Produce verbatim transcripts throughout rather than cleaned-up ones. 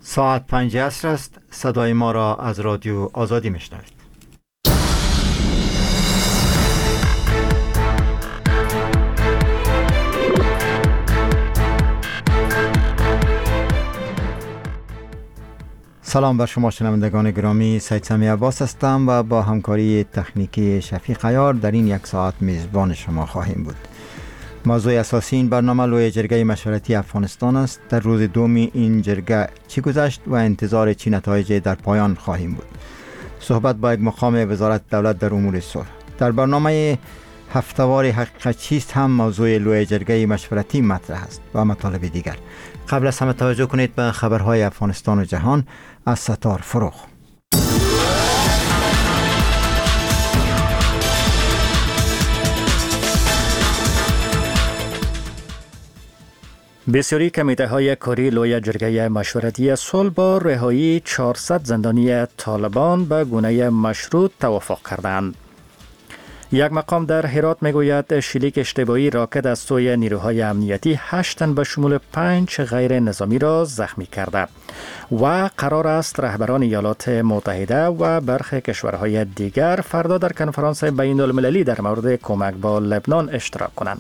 ساعت پنج عصر است. صدای ما را از رادیو آزادی میشنوید. سلام بر شما شنوندگان گرامی، سید سمی عباس هستم و با همکاری تکنیکی شفیق عیار در این یک ساعت میزبان شما خواهیم بود. موضوع اساسی این برنامه لوی جرگه مشورتی افغانستان است. در روز دومی این جرگه چی گذشت و انتظار چی نتایج در پایان خواهیم بود. صحبت با یک مقام وزارت دولت در امور صلح. در برنامه هفته‌وار حقیقت چیست هم موضوع لوی جرگه مشورتی مطرح است و مطالب دیگر. قبل از همه توجه کنید به خبرهای افغانستان و جهان از ستار فروغ. بسیاری کمیته های کاری لوی جرگه مشورتی صلح با رهایی چهارصد زندانی طالبان به گونه مشروط توافق کردند. یک مقام در هرات میگوید شلیک اشتباهی راکت از سوی نیروهای امنیتی هشت تن به شمول پنج غیر نظامی را زخمی کرده و قرار است رهبران ایالات متحده و برخی کشورهای دیگر فردا در کنفرانس بین المللی در مورد کمک با لبنان اشتراک کنند.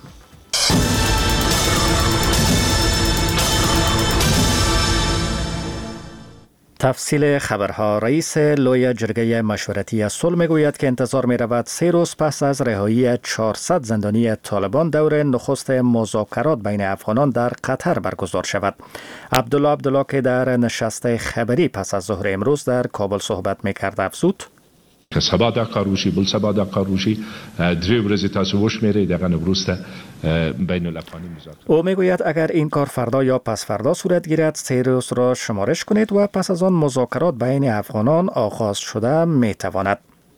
تفصیل خبرها. رئیس لوی جرگه مشورتی صلح میگوید که انتظار می رود سه روز پس از رهایی چهارصد زندانی طالبان دور نخست مذاکرات بین افغانان در قطر برگزار شود. عبدالله عبدالله که در نشست خبری پس از ظهر امروز در کابل صحبت میکرد افزود که سبا دا کاروشی بل سبا دا کاروشی دری ورزی تاسو وش میره دقیقا نبروسته بین الافغانی مذاکرات. او میگوید اگر این کار فردا یا پس فردا صورت گیرد سه روز را شمارش کنید و پس از آن مذاکرات بین افغانان آغاز شده میتواند.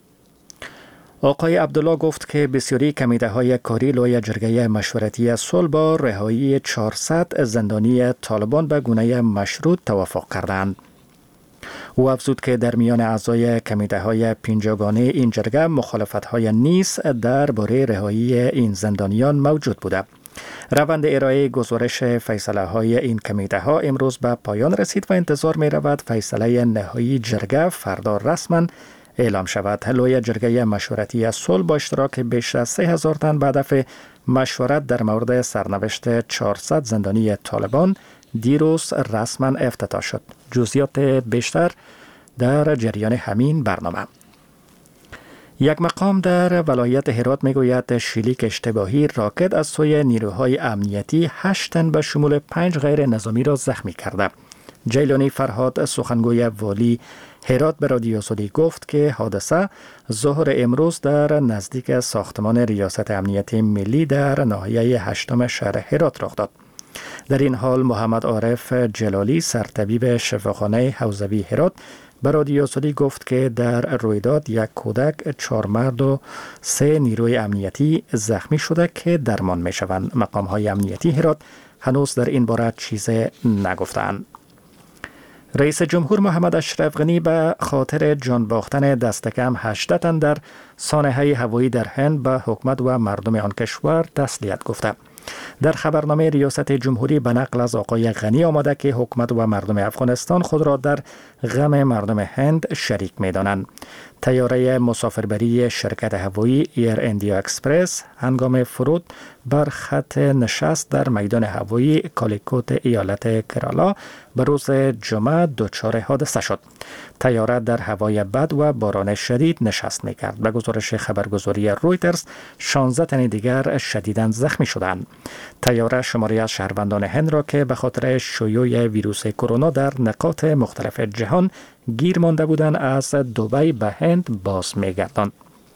آقای عبدالله گفت که بسیاری کمیته های کاری لوی جرگه مشورتی صلح با رهایی چهارصد زندانی طالبان به گونه مشروط توافق کردند. او افزود که در میان اعضای کمیته های پنجگانه این جرگه مخالفت های نیز درباره رهایی این زندانیان موجود بوده. روند ارائه گزارش فیصله های این کمیته ها امروز به پایان رسید و انتظار می رود فیصله نهایی جرگه فردا رسما اعلام شود. لوی جرگه مشورتی صلح با اشتراک بیش از سه هزار تن به هدف مشورت در مورد سرنوشت چهارصد زندانی طالبان دیروز رسما افتتاح شد. جزئیات بیشتر در جریان همین برنامه. یک مقام در ولایت هرات میگوید شلیک اشتباهی راکت از سوی نیروهای امنیتی هشت تن به شمول پنج غیر نظامی را زخمی کرده. جیلانی فرهاد سخنگوی والی هرات به رادیو آزادی گفت که حادثه ظهر امروز در نزدیک ساختمان ریاست امنیت ملی در ناحیه هشتم شهر هرات رخ داد. در این حال محمد عارف جلالی سرطبیب شفاخانه حوزوی هرات به رادیو آزادی گفت که در رویداد یک کودک، چهار مرد و سه نیروی امنیتی زخمی شده که درمان می شوند. مقام های امنیتی هرات هنوز در این باره چیزی نگفتند. رئیس جمهور محمد اشرف غنی به خاطر جان باختن دست کم هشده تن در سانحه هوایی در هند به حکومت و مردم آن کشور تسلیت گفته. در خبرنامه ریاست جمهوری به نقل از آقای غنی آمده که حکومت و مردم افغانستان خود را در غم مردم هند شریک می دانند. طیاره مسافربری شرکت هوایی ایر اندیا اکسپرس هنگام فرود بر خط نشست در میدان هوایی کالیکوت ایالت کرالا به روز جمعه دچار حادثه شد. طیاره در هوای بد و باران شدید نشست می‌کرد. به گزارش خبرگزاری رویترز شانزده تن دیگر شدیداً زخمی شدند. طیاره شماری از شهروندان هند را که به خاطر شیوع ویروس کرونا در نقاط مختلف جهان گیر مانده بودند از دبی به هند باز می‌گرداند.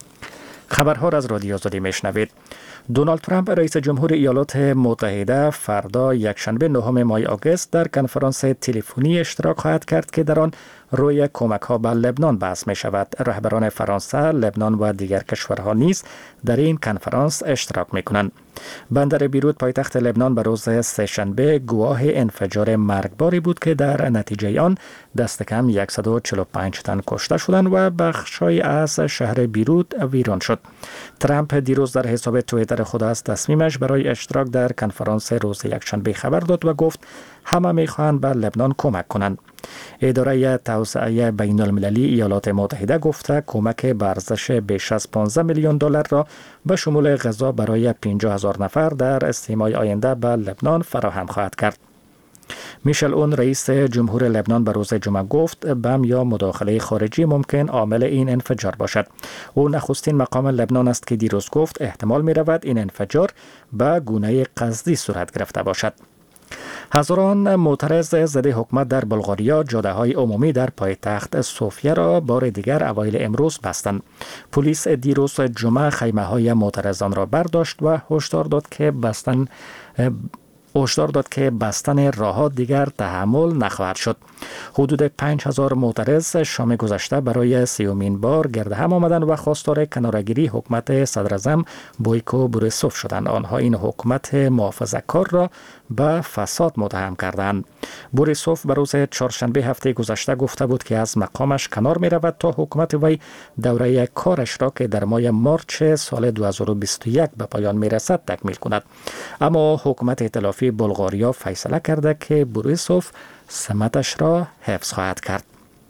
خبرها را از رادیو آزادی میشنوید. دونالد ترامپ رئیس جمهور ایالات متحده فردا یکشنبه نهم ماه آگوست در کنفرانس تلفنی اشتراک خواهد کرد که در آن روی کمک ها به لبنان بحث می شود. رهبران فرانسه، لبنان و دیگر کشورها نیز در این کنفرانس اشتراک می کنند. بندر بیروت پایتخت لبنان به روز سه‌شنبه گواه انفجار مرگباری بود که در نتیجه آن دست کم صد و چهل و پنج تن کشته شدند و بخشی از شهر بیروت ویران شد. ترامپ دیروز در حساب توییتر خود از تصمیمش برای اشتراک در کنفرانس روز یکشنبه خبر داد و گفت همه می‌خواهند به لبنان کمک کنند. اداره توسعه بین المللی ایالات متحده گفته کمک به ارزش بیش از پانزده میلیون دلار را به شمول غذا برای پنجاه هزار نفر در استماع آینده به لبنان فراهم خواهد کرد. میشل اون رئیس جمهور لبنان به روز جمعه گفت بم یا مداخله خارجی ممکن عامل این انفجار باشد. او نخستین مقام لبنان است که دیروز گفت احتمال می رود این انفجار به گونه قصدی صورت گرفته باشد. هزاران معترض ضد حکومت در بلغاریا جاده های عمومی در پایتخت سوفیا را بار دیگر اوایل امروز بستند. پلیس دیروز جمعه خیمه های معترضان را برداشت و هشدار داد که بستن هشدار داد که بستن راه‌ها دیگر تحمل نخواهد شد. حدود پنج هزار معترض شام گذشته برای سیومین بار گرد هم آمدند و خواستار کناره‌گیری حکومت صدراعظم بویکو بوریسوف شدند. آنها این حکومت محافظه‌کار را به فساد متهم کردند. بوریسوف به روز چهارشنبه هفته گذشته گفته بود که از مقامش کنار می رود تا حکومت وی دوره کارش را که در ماه مارچ سال دو هزار و بیست و یک به پایان می رسد تکمیل کند. اما حکومت ائتلافی بلغاریا فیصله کرده که بوریسوف سمتش را حفظ خواهد کرد.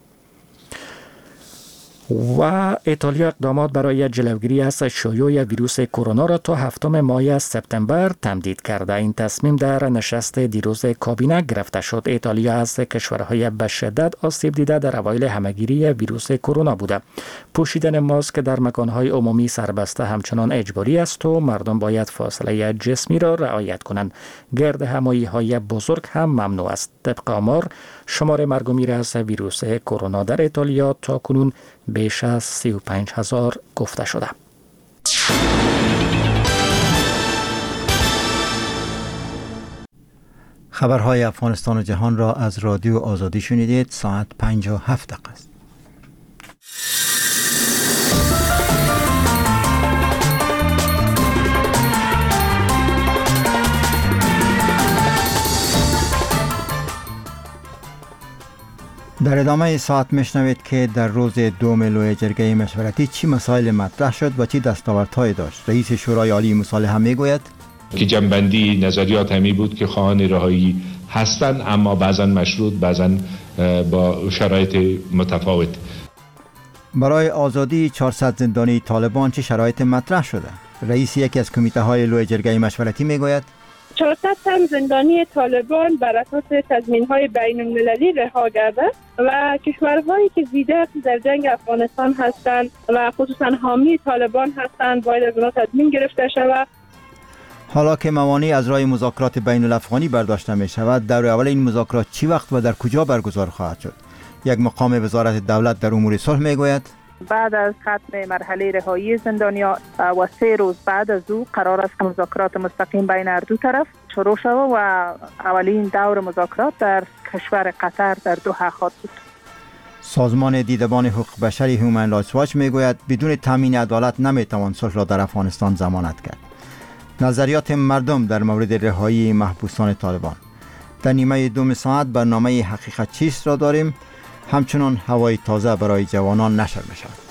و ایتالیا اقدامات برای جلوگیری از شیوع ویروس کرونا را تا هفتم ماه سپتامبر تمدید کرده. این تصمیم در نشست دیروز کابینه گرفته شد. ایتالیا از کشورهای به شدت آسیب دیده در اوایل همهگیری ویروس کرونا بوده. پوشیدن ماسک در مکانهای عمومی سربسته همچنان اجباری است و مردم باید فاصله جسمی را رعایت کنند. گرد همایی های بزرگ هم ممنوع است. طبق آمار شمار مرگ و میر از ویروس کرونا در ایتالیا تا کنون بیش از سی و پنج هزار گفته شده. خبرهای افغانستان و جهان را از رادیو آزادی شنیدید. ساعت پنج و هفت دقیقه است. در ادامه ساعت میشنوید که در روز دوم لوی جرگه مشورتی چی مسائل مطرح شد و چی دستاوردهایی داشت. رئیس شورای عالی مصالحه میگوید که جنبندی نظریات همی بود که خواهان رهایی هستند، اما بعضا مشروط، بعضا با شرایط متفاوت. برای آزادی چهارصد زندانی طالبان چه شرایط مطرح شده؟ رئیس یکی از کمیته های لوی جرگه مشورتی میگوید چهارصد تن زندانی طالبان بر اساس تضمین‌های بین المللی رها گردد و کشورهایی که زیده در جنگ افغانستان هستند و خصوصا حامی طالبان هستند باید از آنها تضمین گرفته شود. حالا که موانع از راه مذاکرات بین الافغانی برداشته می شود، دور اول این مذاکرات چی وقت و در کجا برگزار خواهد شد؟ یک مقام وزارت دولت در امور صلح می گوید بعد از ختم مرحله رهایی زندانیان و سه روز بعد از او قرار است که مذاکرات مستقیم بین هر دو طرف شروع شود و اولین دور مذاکرات در کشور قطر در دوحه خواهد بود. سازمان دیدبان حقوق بشری هیومن رایتس واچ میگوید بدون تامین عدالت نمیتوان صلح را در افغانستان ضمانت کرد. نظریات مردم در مورد رهایی محبوسان طالبان. در نیمه دوم ساعت برنامه حقیقت چیست را داریم. همچنان هوای تازه برای جوانان نشر می شود.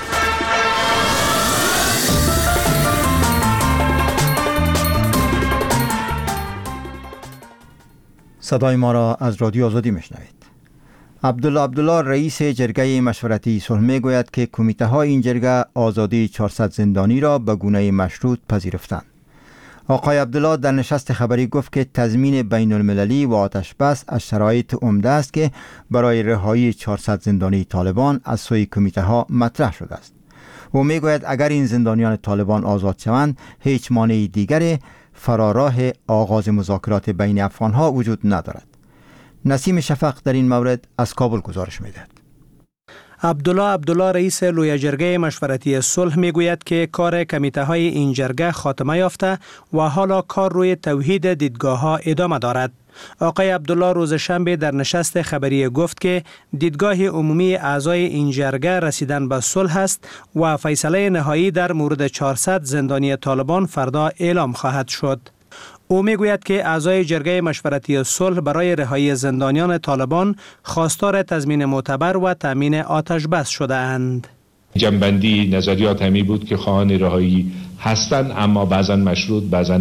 صدای ما را از رادیو آزادی می شنوید. عبدالله عبدالله رئیس جرگه مشورتی صلح می گوید که کمیته های این جرگه آزادی چهارصد زندانی را به گونه مشروط پذیرفتند. آقای عبدالله در نشست خبری گفت که تضمین بین المللی و آتش بس از شرایط عمده است که برای رهایی چهارصد زندانی طالبان از سوی کمیته ها مطرح شده است. او می گوید اگر این زندانیان طالبان آزاد شوند هیچ مانع دیگر فراراه آغاز مذاکرات بین افغان ها وجود ندارد. نسیم شفق در این مورد از کابل گزارش می دهد. عبدالله عبدالله رئیس لوی جرگه مشورتی صلح میگوید که کار کمیته های این جرگه خاتمه یافته و حالا کار روی توحید دیدگاه ها ادامه دارد. آقای عبدالله روز شنبه در نشست خبری گفت که دیدگاه عمومی اعضای این جرگه رسیدن به صلح است و فیصله نهایی در مورد چهارصد زندانی طالبان فردا اعلام خواهد شد. او میگوید که اعضای جرگه مشورتی صلح برای رهایی زندانیان طالبان خواستار تضمین معتبر و تامین آتش بس شده اند. جنبندی نظریات همی بود که خواهان رهایی هستند، اما بعضا مشروط، بعضا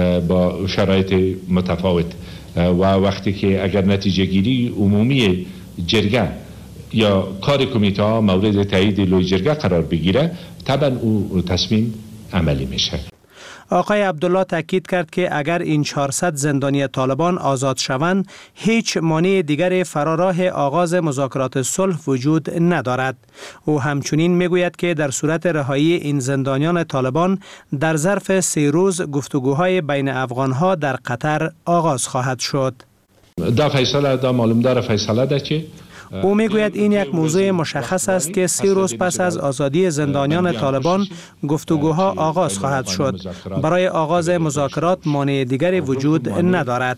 با شرایط متفاوت و وقتی که اگر نتیجه گیری عمومی جرگه یا کار کمیته ها مورد تایید لوی جرگه قرار بگیره، طبعا او تصمیم عملی میشه. آقای عبدالله تاکید کرد که اگر این چهارصد زندانی طالبان آزاد شوند، هیچ مانع دیگر فراراه آغاز مذاکرات صلح وجود ندارد. او همچنین میگوید که در صورت رهایی این زندانیان طالبان در ظرف سه روز گفتگوهای بین افغانها در قطر آغاز خواهد شد. دا فیصله دا معلوم داره فیصله ده که او میگوید این یک موضوع مشخص است که سه روز پس از آزادی زندانیان طالبان گفتگوها آغاز خواهد شد. برای آغاز مذاکرات مانع دیگری وجود ندارد.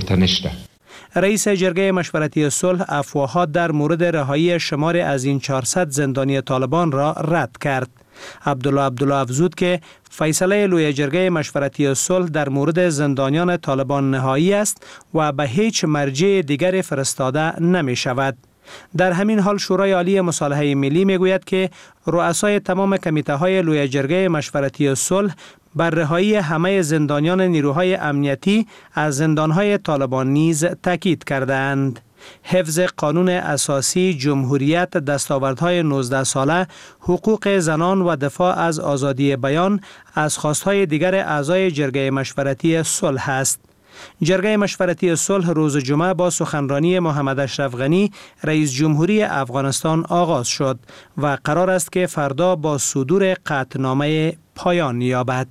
رئیس جرگه مشورتی صلح افواهات در مورد رهایی شمار از این چهارصد زندانی طالبان را رد کرد. عبدالله عبدالله افزود که فیصله لوی جرگه مشورتی صلح در مورد زندانیان طالبان نهایی است و به هیچ مرجع دیگر فرستاده نمی شود. در همین حال شورای عالی مصالحه ملی می گوید که رؤسای تمام کمیته های لوی جرگه مشورتی صلح بر رهایی همه زندانیان نیروهای امنیتی از زندانهای طالبان نیز تاکید کردند. حفظ قانون اساسی، جمهوریت، دستاوردهای نوزده ساله، حقوق زنان و دفاع از آزادی بیان از خواستهای دیگر اعضای جرگه مشورتی صلح است. جرگه مشورتی صلح روز جمعه با سخنرانی محمد اشرف غنی رئیس جمهوری افغانستان آغاز شد و قرار است که فردا با صدور قطعنامه پایان یابد.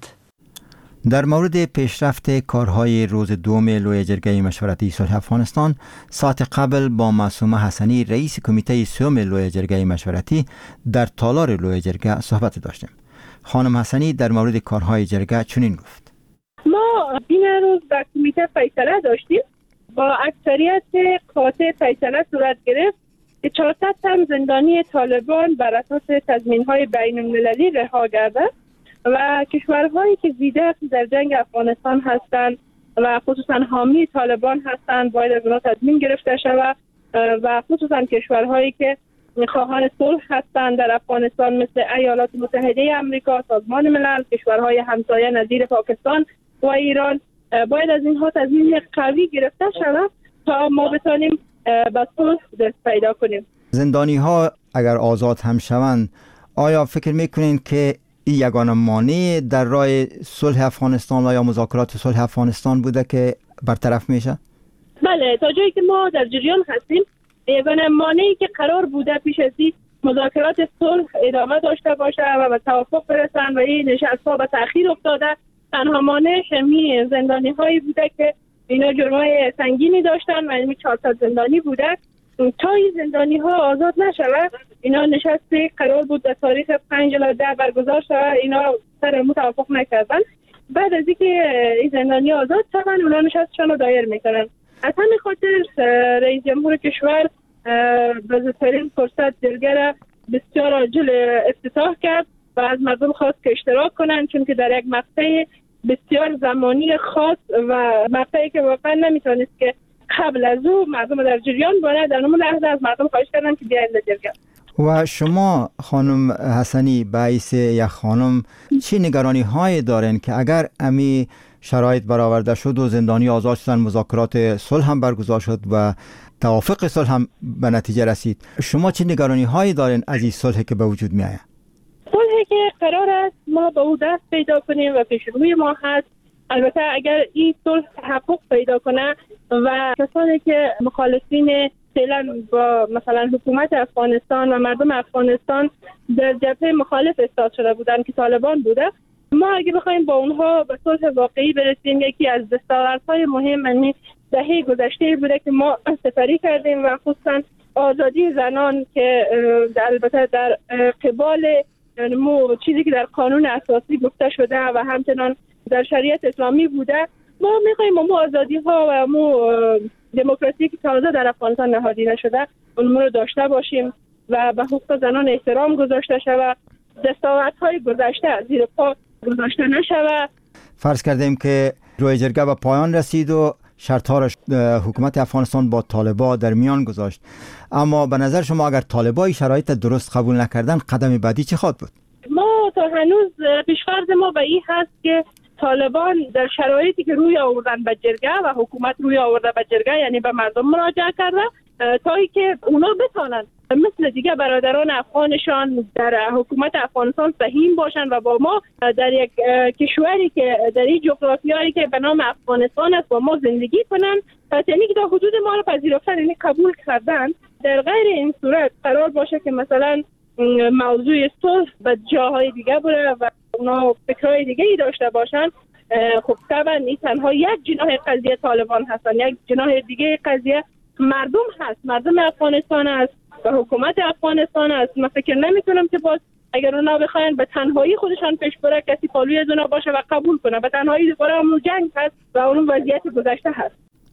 در مورد پیشرفت کارهای روز دوم لوی جرگه مشورتی صلح افغانستان، ساعت قبل با معصومه حسنی رئیس کمیته سوم لوی جرگه مشورتی در تالار لوی جرگه صحبت داشتیم. خانم حسنی در مورد کارهای جرگه چنین گفت: ما این روز در کمیته فیصله داشتیم، با اکثریت قاطع فیصله صورت گرفت که چهارصد تن زندانی طالبان بر اساس تضمین‌های بین‌المللی رها گردد و کشورهایی که زیده در جنگ افغانستان هستند و خصوصا حامی طالبان هستند باید از اونها تضمین گرفته شود و خصوصا کشورهایی که خواهان صلح هستند در افغانستان مثل ایالات متحده آمریکا، سازمان ملل، کشورهای همسایه نظیر پاکستان و ایران باید از اینها تضمین قوی گرفته شود تا ما بتانیم به صلح دست پیدا کنیم. زندانی ها اگر آزاد هم شوند، آیا فکر میکنین که این یگانه مانع در راه صلح افغانستان و یا مذاکرات صلح افغانستان بوده که برطرف میشه؟ بله، تا جایی که ما در جریان هستیم یگانه مانعی که قرار بوده پیش از این مذاکرات صلح ادامه داشته باشه و به توافق برسن و این نشست‌ها به تأخیر افتاده، تنها مانع همین زندانی هایی بوده که اینا جرمای سنگینی داشتن و این چهارصد زندانی بوده. تا این زندانی ها آزاد نشود، اینا نشستی قرار بود در تاریخ پنج الی ده برگزار شود، اینا سر موافق نکردن. بعد از اینکه این زندانی آزاد شدن، اونا نشستشون رو دایر میکنن. از همین خاطر رئیس جمهور کشور به زودترین فرصت جرگه را بسیار عاجل افتتاح کرد و از مردم خواست که اشتراک کنن، چون که در یک مقطع بسیار زمانی خاص و مقطعی که واقعا نمیتونست که قبل از او مردم در جریان باید، در اون لحظه از مردم خواهش کردن که بیاید جرگه. و شما خانم حسنی باعث یک خانم چی نگرانی های دارین که اگر امی شرایط برآورده شد و زندانی آزاد شدن، مذاکرات صلح هم برگزار شد و توافق صلح هم به نتیجه رسید، شما چی نگرانی هایی دارین از این صلحی که به وجود می آید؟ صلحی که قرار است ما به او دست پیدا کنیم و پیش روی ما هست. البته اگر این صلح تحقق پیدا کنه و کسانی که مخالفین فعلا با مثلا حکومت افغانستان و مردم افغانستان در جبهه مخالف ایستاد شده بودن که طالبان بوده، ما اگه بخوایم با اونها به صلح واقعی برسیم، یکی از دستاوردهای مهم این دهه گذشته بوده که ما سپری کردیم و خصوصا آزادی زنان که البته در قبال مو چیزی که در قانون اساسی گفته شده و همچنان در شریعت اسلامی بوده، ما میخوایم مو آزادی ها و مو دموکراسی که تازه در افغانستان نهادی نشده اونمو رو داشته باشیم و به حقوق زنان احترام گذاشته شود، دستاوردهای گذشته زیر پا گذاشته نشود. فرض کردیم که روی جرگه به پایان رسید و شرطها را حکومت افغانستان با طالبا در میان گذاشت، اما به نظر شما اگر طالبای شرایط درست قبول نکردن، قدم بعدی چه خواهد بود؟ ما تا هنوز پیشفرض ما به این هست که طالبان در شرایطی که روی آوردن به جرگه و حکومت روی آورده به جرگه، یعنی به مردم مراجعه کرده، تا که اونا بتانن مثل دیگه برادران افغانشان در حکومت افغانستان سهیم باشن و با ما در یک کشوری که در این جغرافیایی که به نام افغانستان است با ما زندگی کنن، یعنی که در حدود ما رو پذیرفتن، یعنی قبول کردن. در غیر این صورت قرار باشه که مثلا موضوع صلح به جاهای دیگه بره و اونا فکرهای دیگه ای داشته باشن، خب طبعا این تنها یک جناح قضیه طالبان هستن، یک جناح دیگه قضیه مردم هست، مردم افغانستان است و حکومت افغانستان است. من فکر نمی‌کنم که باز اگر اونا بخواین به تنهایی خودشان پیش بره کسی پالوی از اونا باشه و قبول کنه. به تنهایی دوباره اون جنگ هست و اون وضعیت گذشته هست.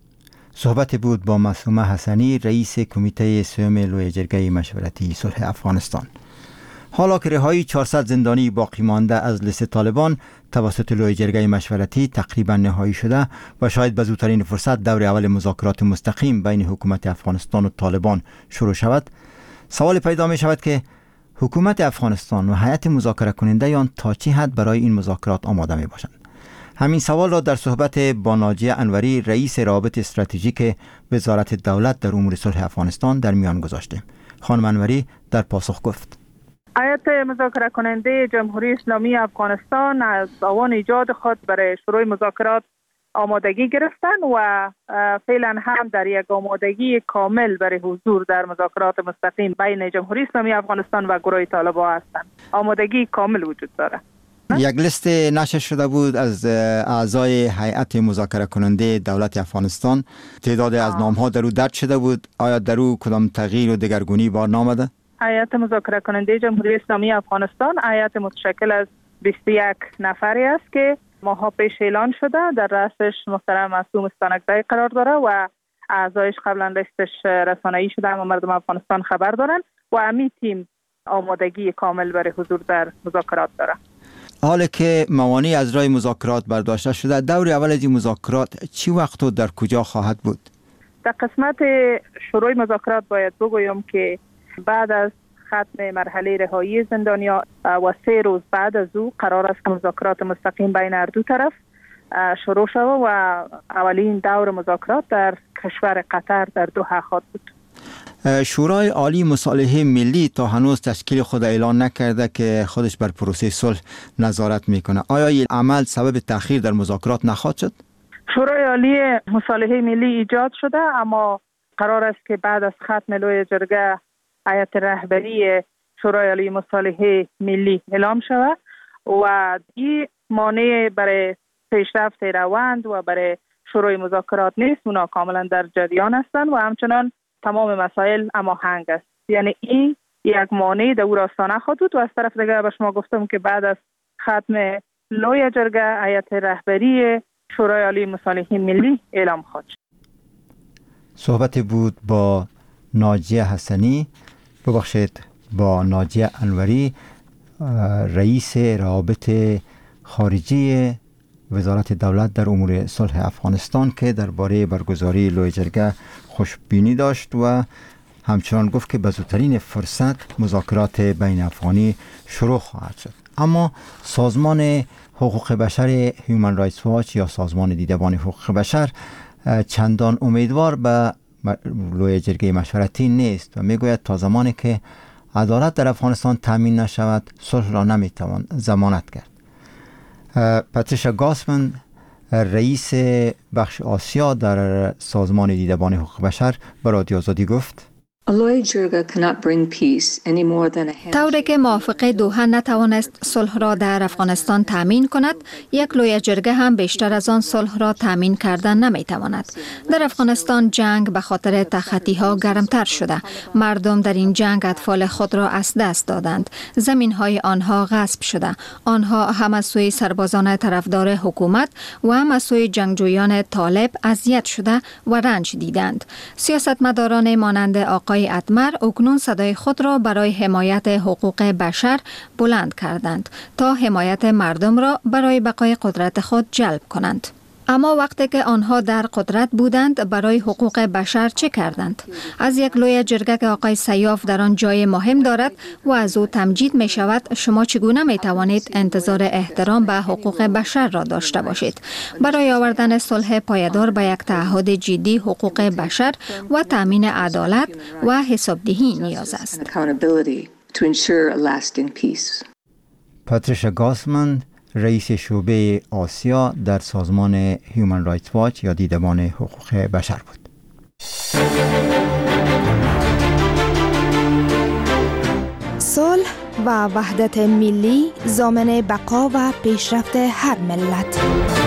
صحبت بود با معصومه حسنی، رئیس کمیته سوم لوی جرگه مشورتی صلح افغانستان. حالا که رهایی چهارصد زندانی باقی مانده از لیست طالبان توسط لوی جرگه مشورتی تقریبا نهایی شده و شاید به زودترین فرصت دور اول مذاکرات مستقیم بین حکومت افغانستان و طالبان شروع شود، سوال پیدا می شود که حکومت افغانستان و هیئت مذاکره کننده آن تا چه حد برای این مذاکرات آماده می باشند؟ همین سوال را در صحبت با ناجیه انوری، رئیس روابط استراتژیک وزارت دولت در امور صلح افغانستان در میان گذاشتیم. خانم انوری در پاسخ گفت: هیئت مذاکره کننده جمهوری اسلامی افغانستان از آوان ایجاد خود برای شروع مذاکرات آمادگی گرفتن و فعلا هم در یک آمادگی کامل برای حضور در مذاکرات مستقیم بین جمهوری اسلامی افغانستان و گروه طالبان هستند. آمادگی کامل وجود دارد. یک لیست نشر شده بود از اعضای هیئت مذاکره کننده دولت افغانستان. تعداد از نام‌ها در او درج شده بود. آیا در او کدام تغییر و دگرگونی بار نامده؟ هیئت مذاکره کننده جمهوری اسلامی افغانستان هیئت متشکل از بیست و یک نفری است که ماها پیش اعلان شده. در رأسش محترم معصوم استانکزی قرار داره و اعضایش قبلا لیستش رسانه‌ای شده اما مردم افغانستان خبر دارن و همین تیم آمادگی کامل برای حضور در مذاکرات داره. حالا که موانع از راه مذاکرات برداشته شده، دور اول از این مذاکرات چی وقت و در کجا خواهد بود؟ در قسمت شروع مذاکرات باید بگویم که بعد از ختم مرحله رهایی زندانیا و سه روز بعد از او قرار است که مذاکرات مستقیم بین هر دو طرف شروع شود و اولین دور مذاکرات در کشور قطر در دوحه خواهد بود. شورای عالی مصالحه ملی تا هنوز تشکیل خود اعلان نکرده که خودش بر پروسه صلح نظارت میکنه. آیا این عمل سبب تأخیر در مذاکرات نخواهد شد؟ شورای عالی مصالحه ملی ایجاد شده اما قرار است که بعد از ختم لوی جرگه هیئت رهبری شورای عالی مصالحه ملی اعلام شود و این مانع برای پیشرفت روند و برای شروع مذاکرات نیست. اونا کاملا در جریان هستند و همچنان تمام مسائل هماهنگ است. یعنی این یک مانع در او راستانه خواهد بود و از طرف دیگه به شما گفتم که بعد از ختم لوی جرگه هیئت رهبری شورای عالی مصالحه ملی اعلام خواهد شد. صحبت بود با ناجیه حسنی، ببخشید با ناجیه انوری، رئیس روابط خارجی وزارت دولت در امور صلح افغانستان که درباره برگزاری لوی جرگه خوشبینی داشت و همچنان گفت که به زودترین فرصت مذاکرات بین افغانی شروع خواهد شد. اما سازمان حقوق بشر هیومن رایتس واچ یا سازمان دیدبان حقوق بشر چندان امیدوار به لوی جرگه مشورتی نیست و میگوید تا زمانی که عدالت در افغانستان تامین نشود صلح را نمیتوان ضمانت کرد. پاتریشیا گاسمن، رئیس بخش آسیا در سازمان دیدبان حقوق بشر، به رادیو آزادی گفت: طوری که موافقه دوحه نتوانست صلح را در افغانستان تامین کند، یک لوی جرگه هم بیشتر از آن صلح را تامین کردن نمیتواند. در افغانستان جنگ به خاطر تخطی ها گرمتر شده. مردم در این جنگ اطفال خود را از دست دادند. زمین های آنها غصب شده. آنها هم از سوی سربازان طرفدار حکومت و هم از سوی جنگجویان طالب اذیت شده و رنج دیدند. سیاستمداران مانند آقای اتمر اکنون صدای خود را برای حمایت حقوق بشر بلند کردند تا حمایت مردم را برای بقای قدرت خود جلب کنند. اما وقتی که آنها در قدرت بودند برای حقوق بشر چه کردند؟ از یک لوی جرگه که آقای سیاف در آن جای مهم دارد و از او تمجید می شود، شما چگونه می توانید انتظار احترام به حقوق بشر را داشته باشید؟ برای آوردن صلح پایدار به یک تعهد جدی حقوق بشر و تامین عدالت و حسابدهی نیاز است. پاتریشا گاسمن، رئیس شعبه آسیا در سازمان هیومن رایتس واچ یا دیدبان حقوق بشر بود. صلح و وحدت ملی ضامن بقا و پیشرفت هر ملت.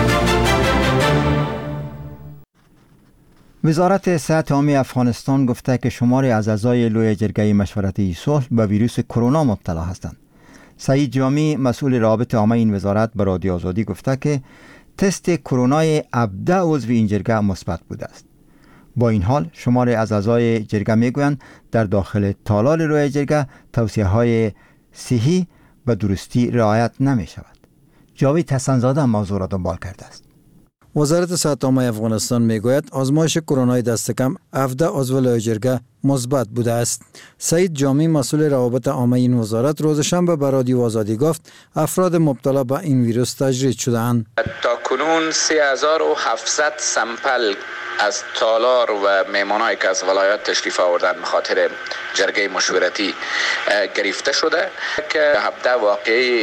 وزارت صحت عامه افغانستان گفته که شماری از اعضای لوی جرگه مشورتی صلح به ویروس کرونا مبتلا هستند. سعید جامی، مسئول روابط عامه این وزارت، به رادیو آزادی گفته که تست کرونای هفده عضو این جرگه مثبت بوده است. با این حال شماری از اعضای جرگه میگویند در داخل تالار لوی جرگه توصیه های صحی و درستی رعایت نمی شود. جاوید حسن‌زاده موضوع را دنبال کرده است. وزارت صحت عامه افغانستان میگوید آزمایش کرونای دست کم هفده عضو لوی جرگه مثبت بوده است. سعید جامی، مسئول روابط عامه این وزارت، روز شنبه به رادیو آزادی گفت افراد مبتلا به این ویروس تجرید شده‌اند. تا کنون سه هزار و هفتصد سمپل از تالار و مهمانایی که از ولایات تشریف آوردن به خاطر جرگه مشورتی گرفته شده که هفده واقعی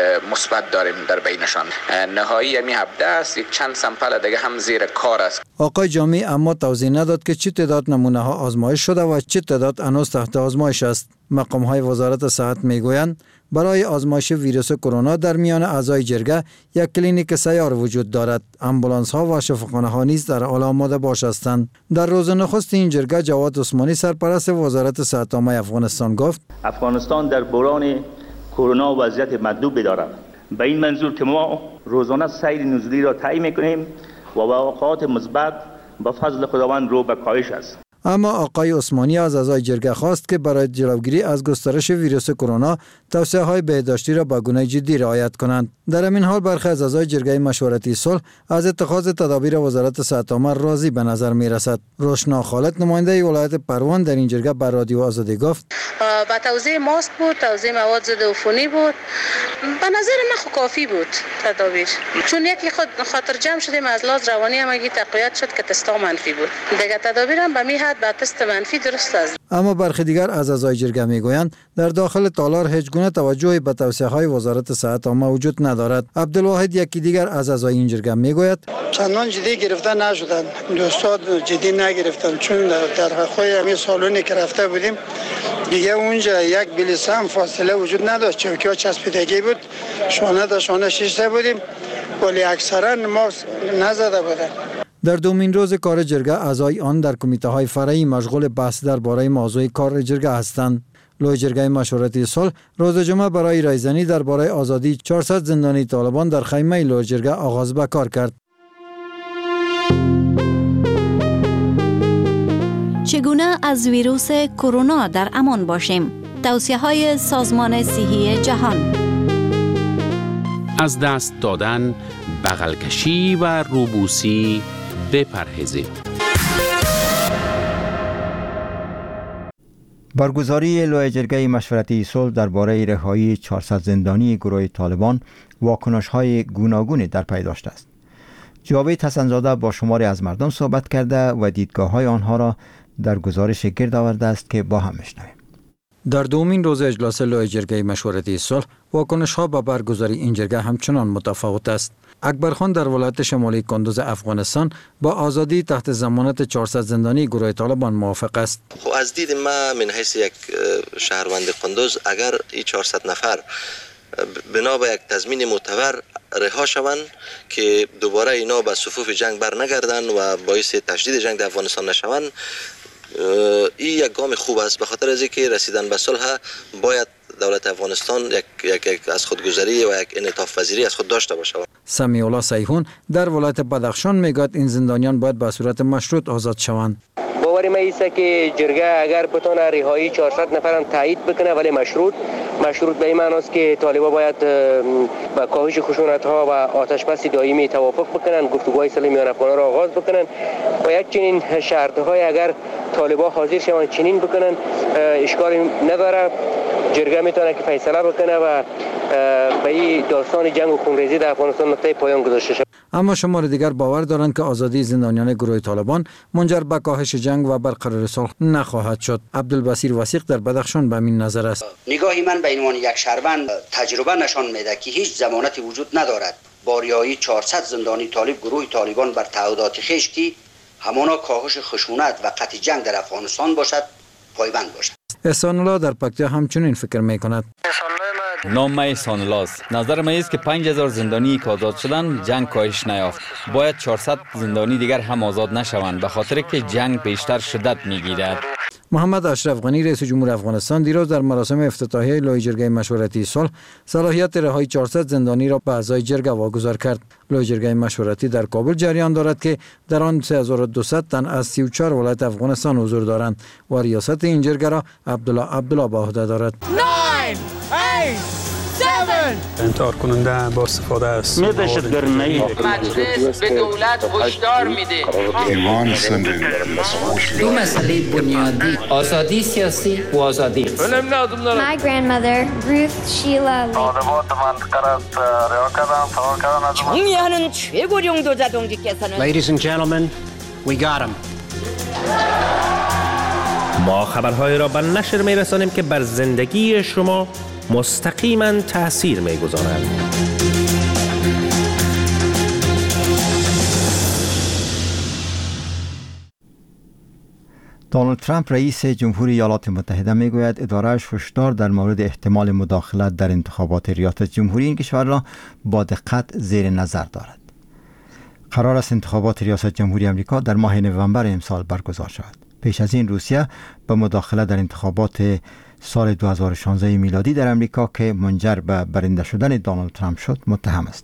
مثبت داریم در بینشان. نهایی همی هفده است، یک چند سمپل دیگه هم زیر کار است. آقای جامی اما توضیح نداد که چه تعداد نمونه ها آزمایش شده و چه تعداد هنوز تحت آزمایش است. مقام های وزارت صحت میگویند برای آزمایش ویروس کرونا در میان اعضای جرگه یک کلینیک سیار وجود دارد. آمبولانس ها و شفاخانه ها نیز در حال آماده باش هستند. در روز نخست این جرگه جواد عثمانی، سرپرست وزارت صحت عامه افغانستان، گفت افغانستان در بحران کرونا وضعیت مطلوب دارد. به این منظور که ما روزانه سیر نزولی را تعیین می‌کنیم و واقعات مثبت با فضل خداوند رو به کاهش است. اما آقای عثمانی از اعضای جرگه خواست که برای جلوگیری از گسترش ویروس کرونا توصیه های بهداشتی را به گونه جدی رعایت کنند. در همین حال برخی از اعضای جرگه مشورتی صلح از اتخاذ تدابیر وزارت صحت عامه راضی به نظر می رسد. روشنا خالد، نماینده ولایت پروان، در این جرگه به رادیو آزادی گفت با توزیع ماسک بود، توزیع مواد ضد عفونی بود. به نظر من خو کافی بود تدابیر، چون یکی خود خاطر جمع شدیم از لحاظ روانی هم اگه تقویت شد که تستا منفی بود. دیگه تدابیر هم به می حد به تست منفی درست است. اما برخی دیگر از اعضای جرگه میگویند در داخل تالار هیچ گونه توجهی به توصیه های وزارت صحت عامه وجود ندارد. عبدالواحد، یکی دیگر از اعضای این جرگه میگوید چندان جدی گرفته نشدن، دوستان جدی نگرفتن، چون در خود همین سالونی که رفته بودیم دیگه اونجا یک بلیسم فاصله وجود نداشت، چوکی‌ها چسبیدگی بود، شانه تا شانه شیشته بودیم، ولی اکثرا ماسک نزده بودن. در دومین روز کار جرگه اعضای آن در کمیته های فرعی مشغول بحث درباره موضوع کار جرگه هستند. لوی جرگه مشورتی صلح روز جمعه برای رایزنی درباره آزادی چهارصد زندانی طالبان در خیمه لوی جرگه آغاز به کار کرد. چگونه از ویروس کرونا در امان باشیم؟ توصیه های سازمان صحی جهان. از دست دادن، بغل کشی و روبوسی بپرهیزید. برگزاری لوی جرگه مشورتی صلح درباره رهایی چهارصد زندانی گروه طالبان واکنش‌های گوناگونی در پی داشته است. جاوید حسن‌زاده با شماری از مردم صحبت کرده و دیدگاه‌های آنها را در گزارش گرد آورده است که با هم میشنویم. در دومین روز اجلاس لوی جرگه مشورتی صلح واکنش ها به برگزاری این جرگه همچنان متفاوت است. اکبر خان در ولایت شمالی کندوز افغانستان با آزادی تحت ضمانت چهارصد زندانی گروه طالبان موافق است. خب از دید ما من حیث یک شهروند کندوز اگر این چهارصد نفر بنا به یک تضمین معتبر رها شوند که دوباره اینا به صفوف جنگ بر نگردند و باعث تشدید جنگ در افغانستان نشوند، این یک گام خوب است. به خاطر از اینکه رسیدن به صلح باید دولت افغانستان یک, یک, یک از خودگذری و یک انعطاف پذیری از خود داشته باشه. سمیع الله سیحون در ولایت بدخشان میگوید این زندانیان باید به صورت مشروط آزاد شوند. با امیدواری ما ایست که جرگه اگر بتونه رهایی چهارصد نفر هم تایید بکنه، ولی مشروط مشروط به این معناست که طالبان باید با کاهش خشونت ها و آتش بس دائمی توافق بکنن، گفتگوهای صلح میان افغان‌ها را آغاز بکنن و یک چنین شرط های اگر طالبان حاضر شوند چنین بکنن اشکالی نداره. جرگه میتونه که فیصله بکنه و به این داستان جنگ و خونریزی در افغانستان نقطه پایان گذاشته شود. اما شمار دیگر باور دارند که آزادی زندانیان گروه طالبان منجر به کاهش جنگ و برقراری صلح نخواهد شد. عبدالبصیر وثیق در بدخشان به این نظر است. نگاهی من به عنوان یک شهروند تجربه نشان میده که هیچ ضمانتی وجود ندارد با رهایی چهارصد زندانی طالب گروه طالبان بر تعهدات خویش که همانا کاهش خشونت و قطع جنگ در افغانستان باشد پایبند باشد. احسان الله در پکتیا همچنین فکر میکند. نام من احسان الله است. نظر من است که پنج هزار زندانی که آزاد شدن جنگ کاهش نیافت. باید چهارصد زندانی دیگر هم آزاد نشوند به خاطر که جنگ بیشتر شدت میگیرد. محمد اشرف غنی رئیس جمهور افغانستان دیروز در مراسم افتتاحیه لایحه جرگه مشورتی صلح صلاحیت رهایی چهارصد زندانی را به اعضای جرگه واگذار کرد. لایحه جرگه مشورتی در کابل جریان دارد که در آن سه هزار و دویست تن از سی و چهار ولایت افغانستان حضور دارند و ریاست این جرگه را عبدالله عبدالله به عهده دارد. انتحار کننده با استفاده است. مجلس به دولت هشدار میده. دو مسئله بنیادی، آزادی سیاسی و آزادی اقتصادی. My grandmother Ruth Sheila 총리하는 최고령 도자동지께서는 Ladies and gentlemen, we got him. ما خبرهای را به نشر میرسانیم که بر زندگی شما مستقیما تأثیر میگذارند. دونالد ترامپ رئیس جمهوری ایالات متحده میگوید اداره‌اش هشدار در مورد احتمال مداخلت در انتخابات ریاست جمهوری این کشور را با دقت زیر نظر دارد. قرار است انتخابات ریاست جمهوری آمریکا در ماه نوامبر امسال برگزار شود. پیش از این روسیه به مداخله در انتخابات سال دو هزار و شانزده میلادی در امریکا که منجر به برنده شدن دونالد ترامپ شد متهم است.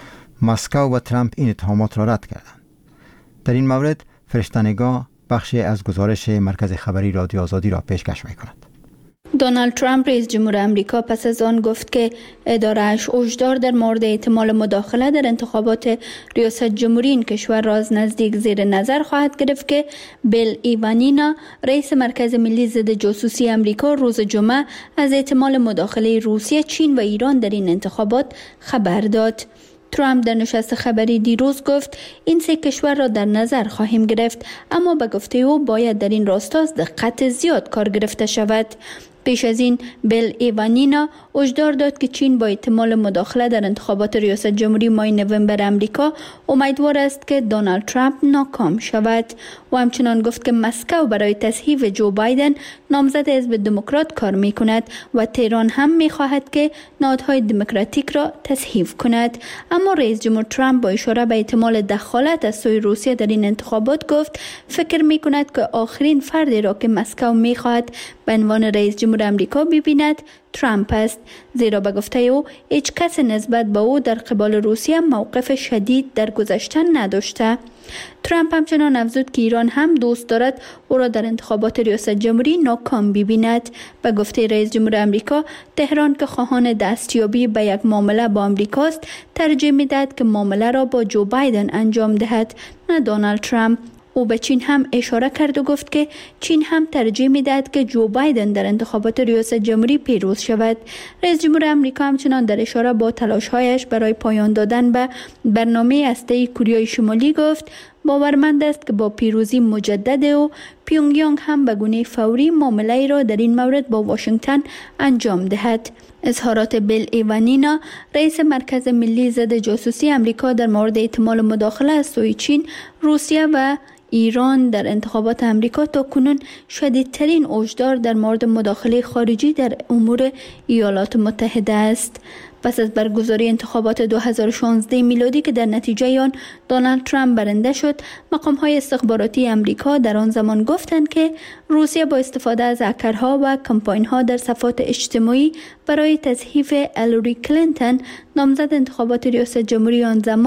مسکو و ترامپ این اتهامات را رد کردند. در این مورد فرشته‌نگاه بخشی از گزارش مرکز خبری رادیو آزادی را پیشکش می‌کند. دونالد ترامپ رئیس جمهور آمریکا پس از آن گفت که اداره‌اش هشدار در مورد احتمال مداخله در انتخابات ریاست جمهوری این کشور را از نزدیک زیر نظر خواهد گرفت که بیل ایوانینا رئیس مرکز ملی ضد جاسوسی آمریکا روز جمعه از احتمال مداخله روسیه، چین و ایران در این انتخابات خبر داد. ترامپ در نشست خبری دیروز گفت این سه کشور را در نظر خواهیم گرفت، اما به گفته او باید در این راستا از دقت زیاد کار گرفته شود. پیش از این بیل ایوانینا هشدار داد که چین با احتمال مداخله در انتخابات ریاست جمهوری ماه نوامبر آمریکا امیدوار است که دونالد ترامپ ناکام شود و همچنان گفت که مسکو برای تصحیح جو بایدن نامزد حزب دموکرات کار می کند و تهران هم می خواهد که نهادهای دموکراتیک را تصحیح کند. اما رئیس جمهور ترامپ با اشاره به احتمال دخالت از سوی روسیه در این انتخابات گفت فکر می کند که آخرین فردی را که مسکو می خواهد به عنوان رئیس جمهور آمریکا ببیند ترامپ است، زیرا به گفته او هیچ کس نسبت به او در قبال روسیه موقف شدید در گذشته نداشته. ترامپ همچنان افزود که ایران هم دوست دارد او را در انتخابات ریاست جمهوری ناکام ببیند. به گفته رئیس جمهور آمریکا، تهران که خواهان دستیابی به یک معامله با آمریکاست، ترجیح می‌دهد که معامله را با جو بایدن انجام دهد، نه دونالد ترامپ. او به چین هم اشاره کرد و گفت که چین هم ترجیح می‌دهد که جو بایدن در انتخابات ریاست جمهوری پیروز شود. رئیس جمهور آمریکا همچنان در اشاره با تلاش‌هایش برای پایان دادن به برنامه هسته‌ای کره شمالی گفت باورمند است که با پیروزی مجدد او پیونگ یانگ هم به گونه فوری معامله‌ای را در این مورد با واشنگتن انجام دهد. اظهارات بیل ایوانینا رئیس مرکز ملی ضد جاسوسی آمریکا در مورد احتمال مداخله از سوی چین، روسیه و ایران در انتخابات آمریکا تا کنون شدیدترین هشدار در مورد مداخله خارجی در امور ایالات متحده است. پس از برگزاری انتخابات دو هزار و شانزده میلادی که در نتیجه آن دونالد ترامپ برنده شد، مقام‌های استخباراتی آمریکا در آن زمان گفتند که روسیه با استفاده از هکرها و کمپاین‌ها در صفحات اجتماعی برای تضعیف هیلاری کلینتون، نامزد انتخابات ریاست جمهوری آن زمان،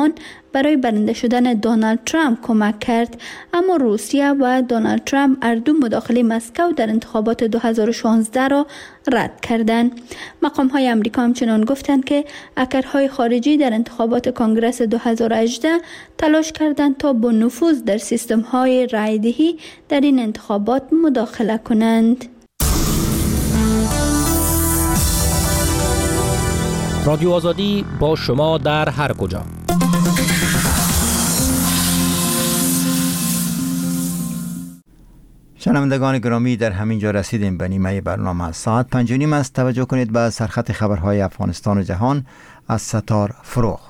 برای برنده شدن دونالد ترامپ کمک کرد، اما روسیه و دونالد ترامپ هر دو مداخله مسکو در انتخابات دو هزار و شانزده را رد کردند. مقام های امریکا همچنان گفتند که هکرهای خارجی در انتخابات کنگره دو هزار و هجده تلاش کردند تا با نفوذ در سیستم های رایدهی در این انتخابات مداخله کنند. رادیو آزادی با شما در هر کجا. شنوندگان گرامی، در همین جا رسیدیم به نیمه برنامه. ساعت پنج و نیم است. توجه کنید به سرخط خبرهای افغانستان و جهان از ستار فروغ.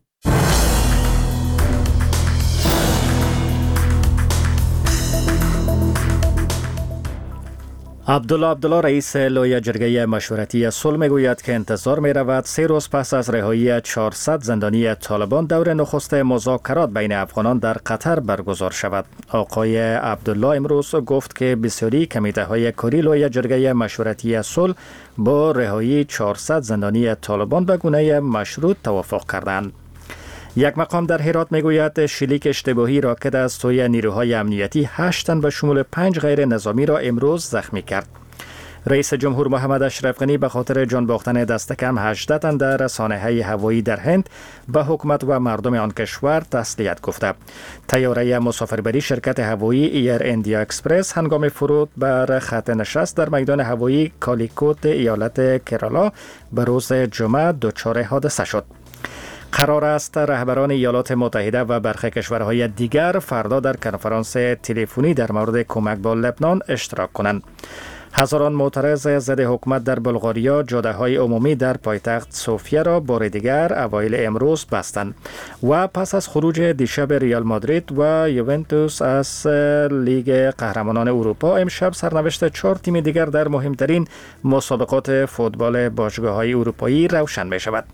عبدالله عبدالله رئیس لوی جرگه مشورتی صلح میگوید که انتظار می رود سه روز پس از رهایی چهارصد زندانی طالبان دور نخست مذاکرات بین افغانان در قطر برگزار شود. آقای عبدالله امروز گفت که بسیاری کمیته های کاری لوی جرگه مشورتی صلح با رهایی چهارصد زندانی طالبان به گونه مشروط توافق کردند. یک مقام در هرات میگوید شلیک اشتباهی راکت از سوی نیروهای امنیتی هشت تن به شمول پنج غیر نظامی را امروز زخمی کرد. رئیس جمهور محمد اشرف غنی به خاطر جان باختن دست کم هجده تن در سانحه هوایی در هند به حکومت و مردم آن کشور تسلیت گفته. طیاره مسافربری شرکت هوایی ایر اندیا اکسپرس هنگام فرود بر خط نشست در میدان هوایی کالیکوت ایالت کرالا به روز جمعه دچار حادثه شد. قرار است رهبران ایالات متحده و برخی کشورهای دیگر فردا در کنفرانس تلفنی در مورد کمک با لبنان اشتراک کنند. هزاران معترض ضد حکومت در بلغاریا جاده‌های عمومی در پایتخت سوفیا را بار دیگر اوایل امروز بستند و پس از خروج دیشب ریال مادرید و یوونتوس از لیگ قهرمانان اروپا امشب سرنوشت چهار تیم دیگر در مهمترین مسابقات فوتبال باشگاه‌های اروپایی روشن می شود.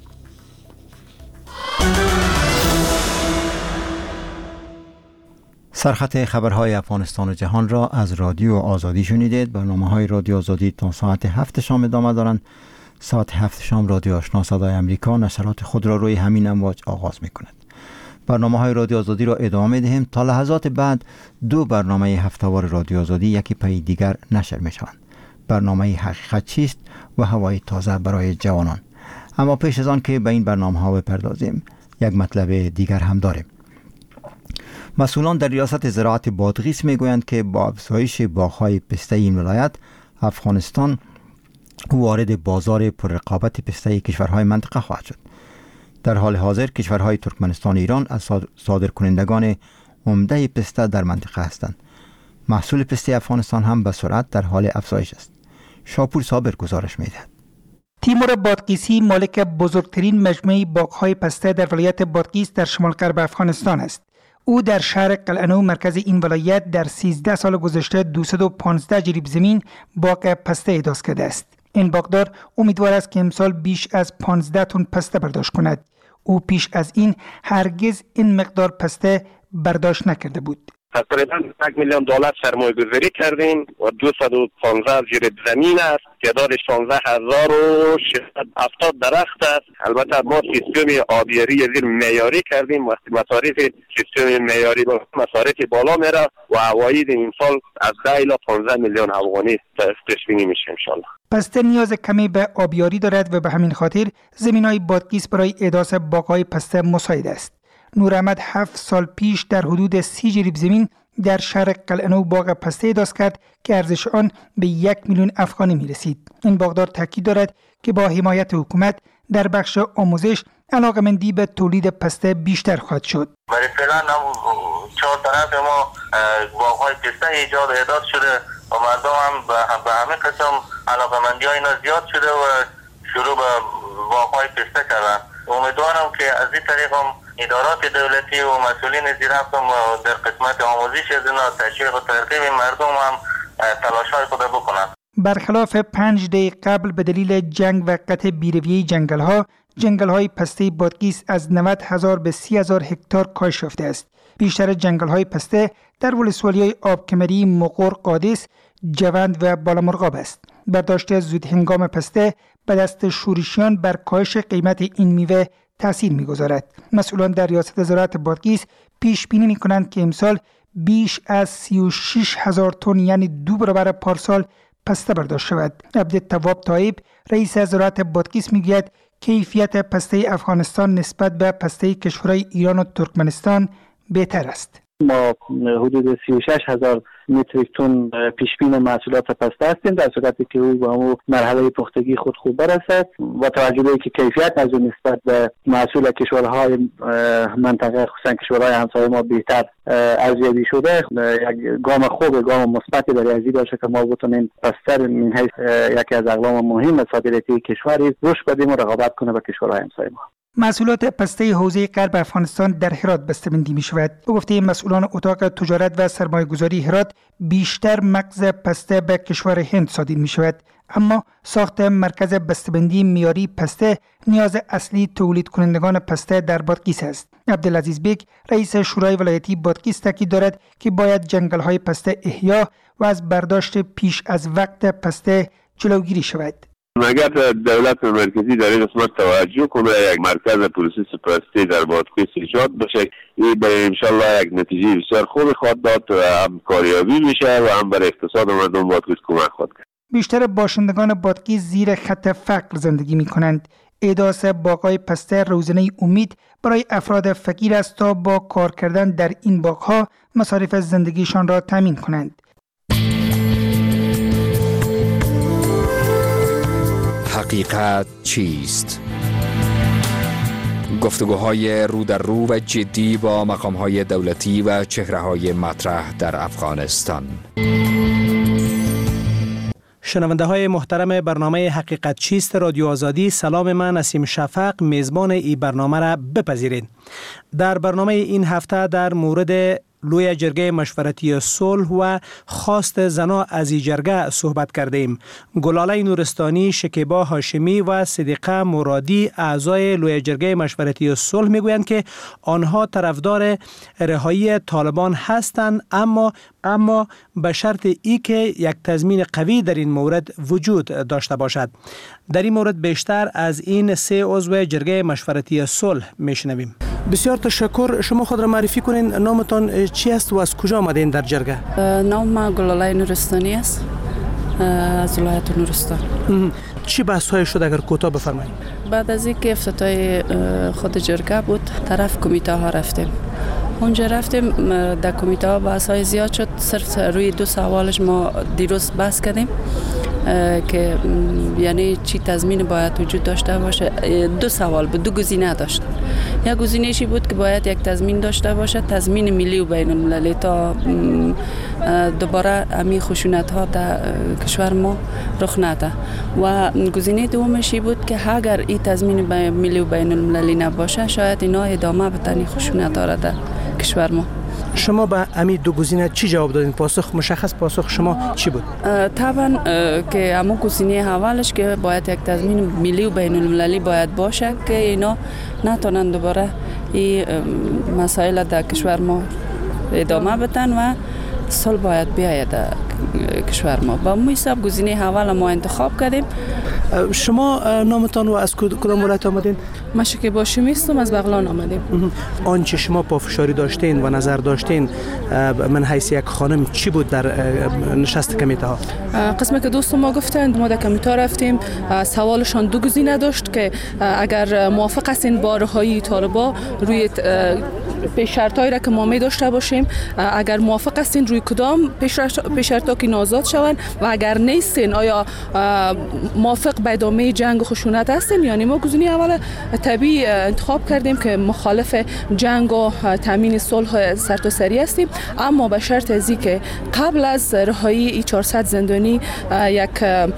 سرخط خبرهای افغانستان و جهان را از رادیو آزادی شنیدید. برنامه‌های رادیو آزادی تا ساعت هفت شام ادامه دارند. ساعت هفت شام رادیو آشنا صدای امریکا نشرات خود را روی همین امواج آغاز می‌کند. برنامه‌های رادیو آزادی را ادامه می‌دهیم. تا لحظات بعد دو برنامه هفته‌وار رادیو آزادی یکی پی دیگر نشر می‌شوند. برنامه حقیقت چیست و هوای تازه برای جوانان. اما پیش از آن که به این برنامه‌ها بپردازیم، یک مطلب دیگر هم داریم. مسئولان در ریاست زراعت بادغیس میگویند که با افزایش باغ‌های پسته این ولایت، افغانستان وارد بازار پررقابت پسته کشورهای منطقه خواهد شد. در حال حاضر کشورهای ترکمنستان و ایران از صادرکنندگان عمده پسته در منطقه هستند. محصول پسته افغانستان هم به سرعت در حال افزایش است. شاپور صابر گزارش میدهد. تیمور بادغیسی مالک بزرگترین مجموعه باغ‌های پسته در ولایت بادغیس در شمال غرب افغانستان است. او در شهر قلعه‌نو مرکز این ولایت در سیزده سال گذشته دویست و پانزده جریب زمین باغ پسته ایجاد کرده است. این باغدار امیدوار است که امسال بیش از پانزده تن پسته برداشت کند. او پیش از این هرگز این مقدار پسته برداشت نکرده بود. تقریبا یک میلیون دلار سرمایه گذاری کردیم و دویست و پانزده جریب زمین است. تعداد شانزده هزار و ششصد و هفتاد درخت است. البته ما سیستم آبیاری زیر معیاری کردیم. وقتی مصارف سیستم معیاری با مصارف بالا میره و عواید این سال از ده الی پانزده میلیون افغانی پیش بینی میشه ان شاء الله. پسته نیاز کمی به آبیاری دارد و به همین خاطر زمین‌های بادغیس برای احداث باغ‌های پسته مساعد است. نور احمد هفت سال پیش در حدود سی جریب زمین در شهر قلعه‌نو باغ پسته ایجاد کرد که ارزش آن به یک میلیون افغانی می رسید. این باغدار تاکید دارد که با حمایت حکومت در بخش آموزش علاقه‌مندی به تولید پسته بیشتر خواهد شد. برای فعلا چهار طرف ما باغ‌های پسته ایجاد اعداد شده و مردم هم به همه قسم علاقه‌مندی های اینا زیاد شده و شروع به باغ‌های پسته کردن. امیدوارم که از این طریق هم ادارات دولتی و مسئولین زیرفت هم در قسمت آموزش از اینا تشویق و ترغیب مردم هم تلاش‌های خود بکنند. برخلاف پنج دقیقه قبل به دلیل جنگ و قطع بیرویه جنگل‌ها، جنگل‌های پسته بادغیس از نود هزار به سی هزار هکتار کاهش یافته است. بیشتر جنگل‌های پسته در ولسوالی‌های آبکمری، مقر، قادس، جوند و بالامرغاب است. برداشت زود هنگام پسته به دست شورشیان بر کاهش قیمت این میوه تاثیر می‌گذارد. مسئولان در ریاست وزارت بادغیس پیش بینی می‌کنند که امسال بیش از سی و شش هزار تن یعنی دو برابر پارسال پسته برداشت شود. عبدالتواب طایب رئیس وزارت بادغیس میگوید کیفیت پسته افغانستان نسبت به پسته کشورهای ایران و ترکمنستان بهتر است. ما حدود سی و شش هزار متریک تن پیش بین محصولات پسته هستیم، در صورتی که او با همون مرحله پختگی خود خوب برسد و توجه به که کیفیت از اون نسبت به محصول کشورهای منطقه خصوصا کشورهای همسایه ما بهتر ارزیابی شده، یک گام خوب گام مثبتی برای ارزیابی باشه که ما بتونیم پسته من حیث یکی از اقلام مهم صادراتی کشوری رشد بدیم و رقابت کنه با کشورهای همسایه ما. محصولات پسته حوزه غرب افغانستان در هرات بسته‌بندی می شود. به گفته مسئولان اتاق تجارت و سرمایه‌گذاری هرات، بیشتر مغز پسته به کشور هند صادر می شود. اما ساخت مرکز بسته‌بندی معیاری پسته نیاز اصلی تولید کنندگان پسته در بادغیس است. عبدالعزیز بیگ رئیس شورای ولایتی بادغیس تاکید دارد که باید جنگل‌های پسته احیا و از برداشت پیش از وقت پسته جلوگیری شود. اگر دولت مرکزی در این قسمت توجه کنه، یک مرکز پروسس پسته در بادغیس ایجاد بشه، این به انشالله یک نتیجه بسیار خوب خواهد داد و هم کاریابی میشه و هم بر اقتصاد مردم بادغیس کمک خواهد کرد. بیشتر باشندگان بادغیس زیر خط فقر زندگی می کنند. احداث باغ‌های پسته روزنه امید برای افراد فقیر است تا با کار کردن در این باغ‌ها مصارف زندگیشان را تامین کنند. حقیقت چیست؟ گفتگوهای رو در رو و جدی با مقام‌های دولتی و چهره‌های مطرح در افغانستان. شنونده های محترم برنامه حقیقت چیست رادیو آزادی، سلام، من نسیم شفق میزبان این برنامه را بپذیرید. در برنامه این هفته در مورد لوی جرگه مشورتی صلح و خواست زنا از این جرگه صحبت کردیم. گلاله نورستانی، شکیبا هاشمی و صدیقه مرادی اعضای لوی جرگه مشورتی صلح میگویند که آنها طرفدار رهایی طالبان هستند، اما اما به شرط ای که یک تضمین قوی در این مورد وجود داشته باشد. در این مورد بیشتر از این سه عضو جرگه مشورتی صلح میشنویم. بسیار تشکر. شما خود را معرفی کنین، نامتان چی است و از کجا آمدین در جرگه؟ نام گلاله نورستانی است، از ولایت نورستان. چی بحث های شد اگر کوتاه بفرمایید؟ بعد از اینکه افتتاح خود جرگه بود، طرف کمیته ها رفتیم. اونجا رفتیم در کمیته ها بحث های زیاد شد. صرف روی دو سوالش ما دیروز بحث کردیم که یعنی چی تضمین باید وجود داشته باشه. دو سوال بود، دو گزینه داشت. یک گزینه‌ای بود که باید یک تضمین داشته باشه، تضمین ملی و بین المللی، تا دوباره امی خشونت ها در کشور ما رخ نده. و گزینه دومش بود که اگر این تضمین ملی و بین المللی نباشه، شاید اینا ادامه بتن خشونت ها را در کشور ما. شما به امی دو گزینه چی جواب دادین؟ پاسخ مشخص پاسخ شما چی بود؟ طبعا که همون گزینه اولش که باید یک تضمین ملی و بین المللی باید باشه که اینا نتونن دوباره این مسائل در کشور ما ادامه بدن و صلح باید بیاید در کشور ما. با همون حساب گزینه اول ما انتخاب کردیم. شما نامتان و از کدام ولایت آمدین؟ من شکیبا هاشمی هستم، از بغلان آمدیم. آنچه شما پافشاری داشتین و نظر داشتین من حیث یک خانم چی بود در نشست کمیته ها؟ قسمی که دوست ما گفتند، ما در کمیته رفتیم، سوالشان دو گزینه داشت که اگر موافق هستین با رهایی طالبان روی پیش شرطایی را که ما می داشته باشیم، اگر موافق هستین روی کدام پیش شرطا که آزاد شوند، و اگر نیستین آیا موافق به ادامه جنگ و خشونت هستین. یعنی ما گزینه اول طبیعی انتخاب کردیم که مخالف جنگ و تامین صلح سرتاسری هستیم، اما به شرط از که قبل از رهایی این چهارصد زندانی یک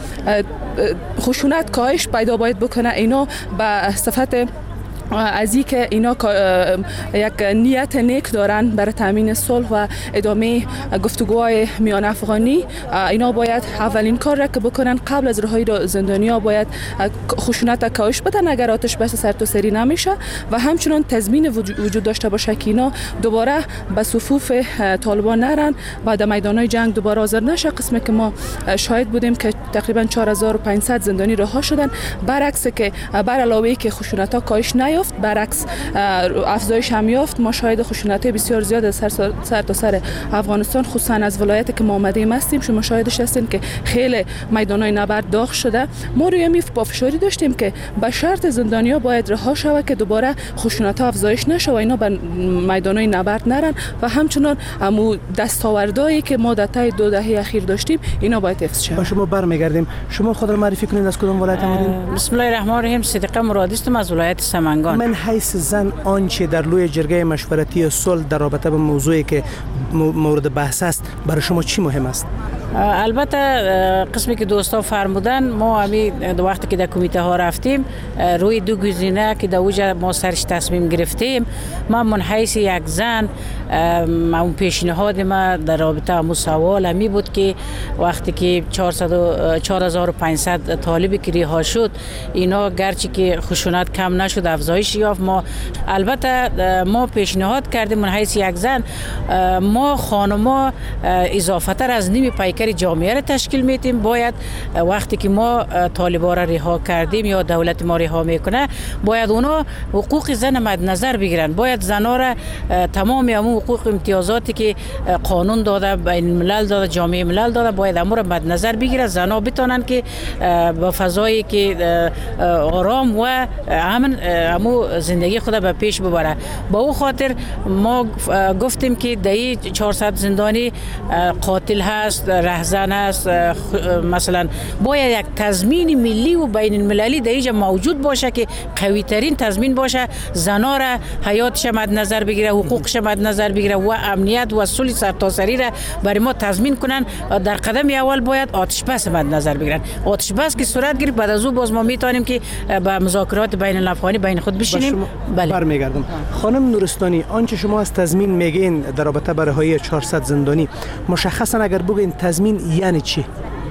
خشونت کاهش پیدا باید بکنه. اینا به صفت از این که اینا یک نیت نیک دارن برای تامین صلح و ادامه گفتگوهای میان افغانی، اینا باید اولین کار را که بکنن قبل از رهایی زندانیا باید خشونت کاهش بدن اگر آتش بس سرتاسری نمیشه، و همچنان تضمین وجود داشته باشه که اینا دوباره به صفوف طالبان نرن و در میدانهای جنگ دوباره حاضر نشه. قسمی که ما شاهد بودیم که تقریبا چهار هزار و پانصد زندانی رها شدن، برعکس که بر علاوه که خشونت ها کاهش نیافت، نیافت، برعکس افزایش هم یافت. ما شاهد خشونت بسیار زیاد از سر سر تا سر افغانستان، خصوصا از ولایتی که ما آمدیم هستیم، شما شاهدش هستین که خیلی میدانای نبرد داغ شده. ما روی می پافشاری داشتیم که به شرط زندانیا باید رها شود که دوباره خشونت ها افزایش نشه و اینا به میدانای نبرد نرن و همچنان امو دستاوردهایی که ما در طی دو دهه اخیر داشتیم اینا باید حفظ شه. با شما برمیگردیم. شما خود را معرفی کنید، از کدام ولایت آمدید؟ بسم الله الرحمن الرحیم. صدیقه مرادی هستم از ولایت سمنگان. من حیث زن آنچه در لوی جرگه مشورتی صلح در رابطه با موضوعی که مورد بحث است برای شما چی مهم است؟ البته قسمی که دوستا فرمودن، ما همین وقتی که در کمیته ها رفتیم روی دو گزینه که در اوجه ما سرش تصمیم گرفتیم. من من حیث یک زن اون پیشنهاد ما در رابطه همون سوال همی بود که وقتی که چهار هزار و پانصد طالبی که رها شد، اینا گرچه که خشونت کم نشد افزایش یافت. ما البته ما پیشنهاد کردیم من حیث یک زن ما خانما اضافه تر از نیم پیکر جامعه را تشکیل میتیم. باید وقتی که ما طالبا را رها کردیم یا دولت ما رها میکنه، باید اونا حقوق زن مد نظر بگیرن. باید زنا را تمام همون حقوق امتیازاتی که قانون داده، بین الملل داده، جامعه ملل داده، باید امور را مد نظر بگیرن. زنا بتونن که با فضایی که آرام و امن همو زندگی خود به پیش ببره. با او خاطر ما گفتیم که دایی چهارصد زندانی قاتل هست، رهزن است. مثلا باید یک تضمین ملی و بین المللی در اینجا موجود باشه که قوی ترین تضمین باشه. زنا را حیاتش مد نظر بگیره، حقوقش مد نظر بگیره و امنیت و صلح سرتاسری را برای ما تضمین کنن. در قدم اول باید آتش بس مد نظر بگیرن. آتش بس که صورت گرفت، بعد از او باز ما میتونیم که به مذاکرات بین الافغانی بین خود بشینیم. بله. برمیگردم. خانم نورستانی، آنچه شما از تضمین میگین در رابطه با رهایی چهارصد زندانی، مشخصا اگر بگین تضمین یعنی چی؟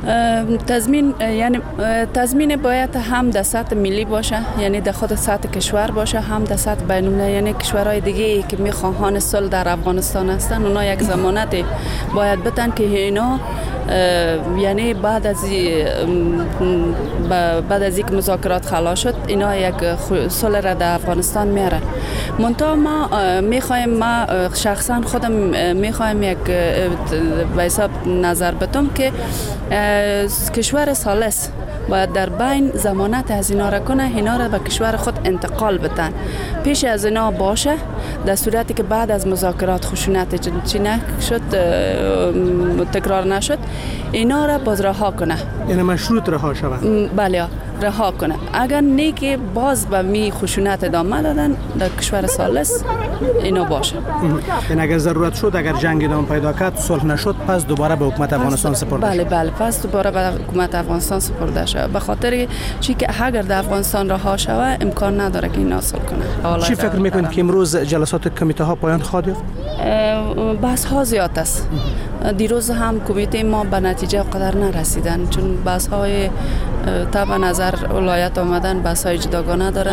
تضمین یعنی تضمین باید هم در سطح ملی باشه، یعنی در خود سطح کشور باشه، هم در سطح بین‌المللی، یعنی کشورهای دیگه که میخواهان صلح در افغانستان هستن اونا یک ضمانت باید بدن که اینا یعنی بعد از بعد از اینکه مذاکرات خلاص شد اینا یک صلح را در افغانستان میارن. منتها ما میخوایم، ما شخصا خودم میخوایم یک به حساب نظر بدم که کشور ثالث باید در بین ضمانت از اینا را کنه، اینا را به کشور خود انتقال بدن. پیش از اینا باشه، در صورتی که بعد از مذاکرات خشونت چی نشد، تکرار نشد، اینا را باز رها کنه. یعنی مشروط رها شود؟ بله، رها کنه. اگر نه که باز به می خشونت ادامه دادن در کشور ثالث اینا باشه. یعنی اگر ضرورت شد، اگر جنگ ادامه پیدا کرد، صلح نشد، پس دوباره به حکومت افغانستان سپرده بله بله پس دوباره به حکومت افغانستان سپرده شود. به خاطر چی که اگر در افغانستان رها شود امکان نداره که این حاصل کنه. چی فکر میکنید که امروز جلسات کمیته ها پایان خواهد یافت؟ بحث ها زیاد است. دیروز هم کمیته ما به نتیجه قدر نرسیدن، چون بحث های طبعا نظر ولایت آمدن، بحث های جداگانه دارن،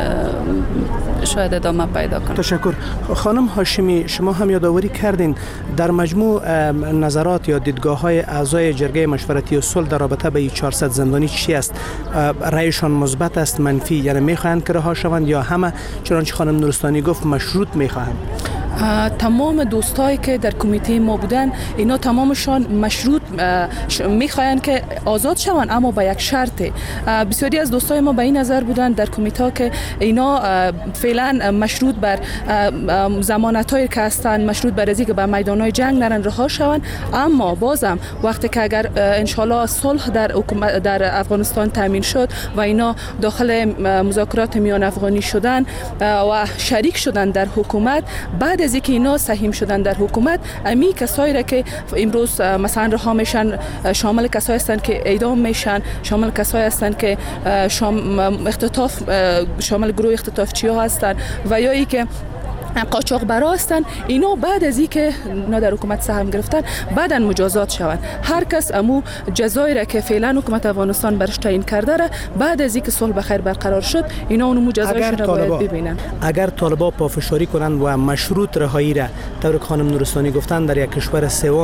شاید ادامه پیدا کنه. تشکر. خانم هاشمی، شما هم یادآوری کردین در مجموع نظرات یا دیدگاه های اعضای جرگه مشورتی صلح در رابطه با چهارصد زندانی چی است؟ رأیشان مثبت است، منفی؟ یعنی میخواهند که رها شوند یا همه چنانچه خانم نورستانی گفت مشروط میخواهند؟ تمام دوستایی که در کمیته ما بودن اینا تمامشان مشروط میخواین که آزاد شوند، اما با یک شرط. بسیاری از دوستای ما به این نظر بودن در کمیته که اینا فعلا مشروط بر ضمانتایی که هستن، مشروط بر اینکه به میدانهای جنگ نرن، رها شوند. اما بازم وقتی که اگر انشالله صلح در در افغانستان تامین شد و اینا داخل مذاکرات میان افغانی شدن و شریک شدن در حکومت، بعد از اینکه اینا سهیم شدن در حکومت، امی کسایی را که امروز مثلا رها میشن شامل کسایی هستند که اعدام میشن، شامل کسایی هستند که شام اختطاف شامل گروه اختطافچی ها هستند و یا ای که قاچاق برا هستن، اینا بعد از اینکه اینا در حکومت سهم گرفتن بعداً مجازات شوند. هر کس امو جزایی را که فعلا حکومت افغانستان برش تعیین کرده را بعد از اینکه صلح بخیر برقرار شد اینا اونو مجازاتش را باید ببینن. اگر طالبا پافشاری کنند و مشروط رهایی را طور خانم نورستانی گفتن در یک کشور سوم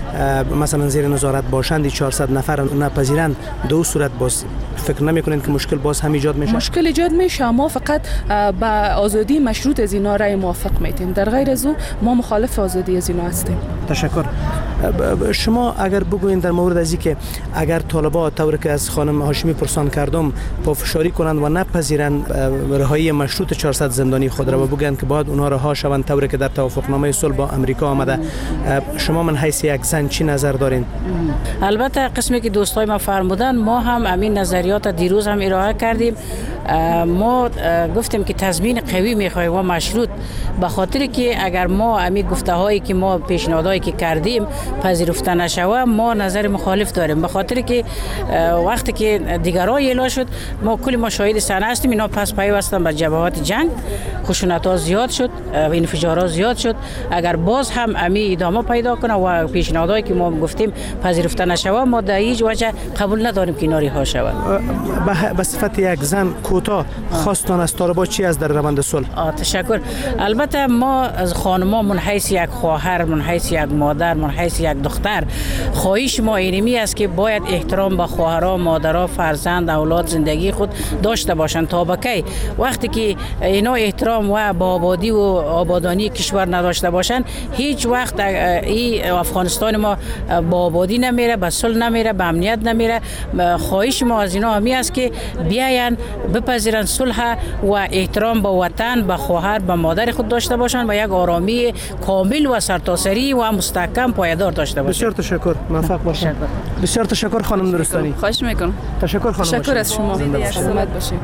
مثلا زیر نظارت باشند چهارصد نفر نپذیرند دو صورت باز فکر نمیکنید که مشکل باز هم ایجاد میشه؟ مشکل ایجاد میشه. ما فقط با آزادی مشروط از اینا رای موافق میتیم، در غیر از او ما مخالف آزادی از اینا هستیم. تشکر. شما اگر بگوین در مورد از اینکه اگر طالبان طوری که از خانم هاشمی پرسان کردم پافشاری کنند و نپذیرند رهایی مشروط چهارصد زندانی خود را و بگویند که باید اونها رها شوند طوری که در توافقنامه صلح با امریکا آمده، شما من حیث یک زن چی نظر دارین؟ البته قسمی که دوستای ما فرمودن ما هم همین نظریات دیروز هم ارائه کردیم. ما گفتیم که تضمین قوی میخوایم و مشروط، به خاطر که اگر ما همین گفته هایی که ما پیشنهادایی که کردیم پذیرفته نشوه ما نظر مخالف داریم، به خاطر که وقتی که دیگرها اعلام شد ما کلی ما شاهد صحنه هستیم اینا پس پیوستن به جبهات جنگ، خشونت ها زیاد شد، انفجارات زیاد شد. اگر باز هم امی ادامه پیدا کنه و پیشنهادایی که ما گفتیم پذیرفته نشوه ما در هیچ وجه قبول نداریم که اینا رها شود. به صفت یک زن کوتاه خواستان از طالبان چی از در روند صلح؟ تشکر. البته ما از خانما من حیث یک خواهر، من حیث یک مادر، من حیث یک دختر خواهش ما اینمی است که باید احترام به خواهرها، مادرها، فرزند، اولاد زندگی خود داشته باشند. تا بکی وقتی که اینا احترام و با آبادی و آبادانی کشور نداشته باشند هیچ وقت این افغانستان ما با آبادی نمیره، به صلح نمیره، به امنیت نمیره. خواهش ما از اینا همی است که بیاین بپذیرن صلح و احترام به وطن، به خواهر، به مادر خود داشته باشند و یک آرامی کامل و سرتاسری و مستحکم پایدار داشته باشند. بسیار تشکر. موفق باشید. بسیار تشکر خانم نورستانی. خواهش میکنم. تشکر خانم. تشکر از شما. سلامت باشید.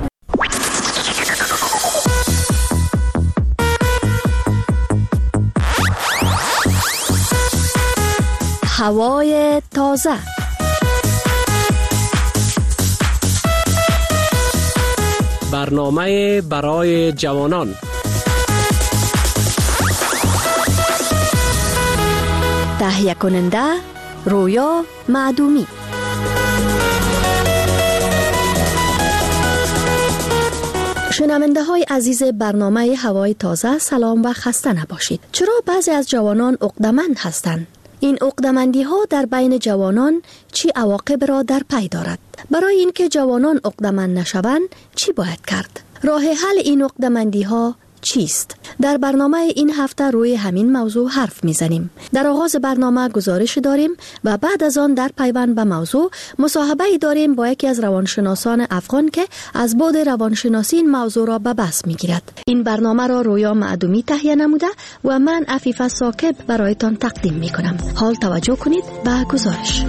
هوای تازه. برنامه برای جوانان. تهیه کننده رویا معدومی. شنونده های عزیز برنامه هوای تازه سلام و خسته نباشید. چرا بعضی از جوانان عقده‌مند هستند؟ این عقده‌مندی ها در بین جوانان چی عواقب را در پی دارد؟ برای اینکه جوانان عقده‌مند نشوند چی باید کرد؟ راه حل این عقده‌مندی ها چیست؟ در برنامه این هفته روی همین موضوع حرف میزنیم. در آغاز برنامه گزارش داریم و بعد از آن در پیوند به موضوع مصاحبه داریم با یکی از روانشناسان افغان که از بعد روانشناسی این موضوع را به بحث میگیرد. این برنامه را رویا معدومی تهیه نموده و من عفیفه ثاقب برایتان تقدیم میکنم. حال توجه کنید به گزارش.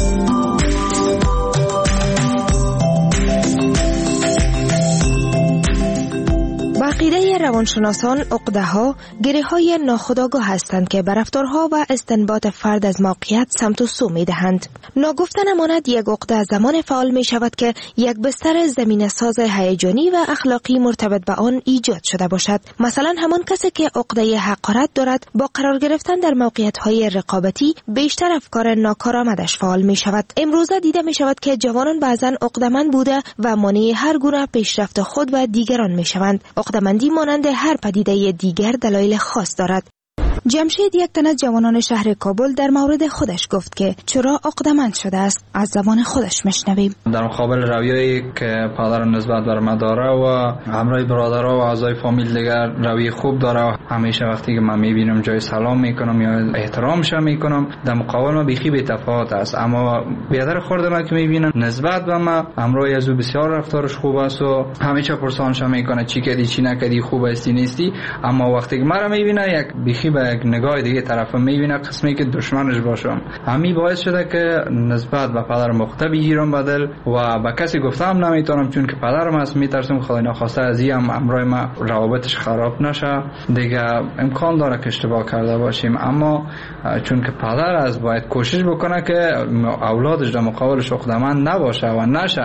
عقیده روانشناسان عقده‌ها گره‌های ناخودآگاه هستند که بر رفتارها و استنباط فرد از موقعیت سمت و سو می‌دهند. ناگفته نماند یک عقده زمان فعال می‌شود که یک بستر زمینه‌ساز هیجانی و اخلاقی مرتبط به آن ایجاد شده باشد. مثلا همان کسی که عقده حقارت دارد با قرار گرفتن در موقعیت‌های رقابتی بیشتر افکار ناکارآمدش فعال می‌شود. امروزه دیده می‌شود که جوانان بعضاً عقده‌مند بوده و مانع هر گونه پیشرفت خود و دیگران می‌شوند. عقده‌مندی مانند هر پدیده دیگر دلایل خاص دارد. جمشید، یک تن از جوانان شهر کابل، در مورد خودش گفت که چرا عقده‌مند شده است. از زبان خودش میشنویم. در مقابل رویایی که پدر نسبت بر من داره و همراه برادرها و اعضای فامیل دیگر روی خوب داره و همیشه وقتی که من میبینم جای سلام میکنم یا احترامش میکنم، در مقابل ما بیخی بی تفاوت است. اما بیادر خورده ما که میبینم نسبت به ما همراه از او بسیار رفتارش خوب است و همیشه پرسانش میکنه چی کردی چی نکردی، خوب هستی نیستی. اما وقتی که مرا میبینه یک بیخی به یک نگاه دیگه طرف میبینه قسمی که دشمنش باشم. همین باعث شده که نسبت به پدر مخته بگیرم بدل و به کسی گفتم نمیتونم چون که پدرم است. میترسم خدای نخواسته از این امرای ما روابطش خراب نشه دیگه. امکان داره که اشتباه کرده باشیم اما چون که پدر است باید کوشش بکنه که اولادش در مقابلش عقده‌مند نباشه و نشه.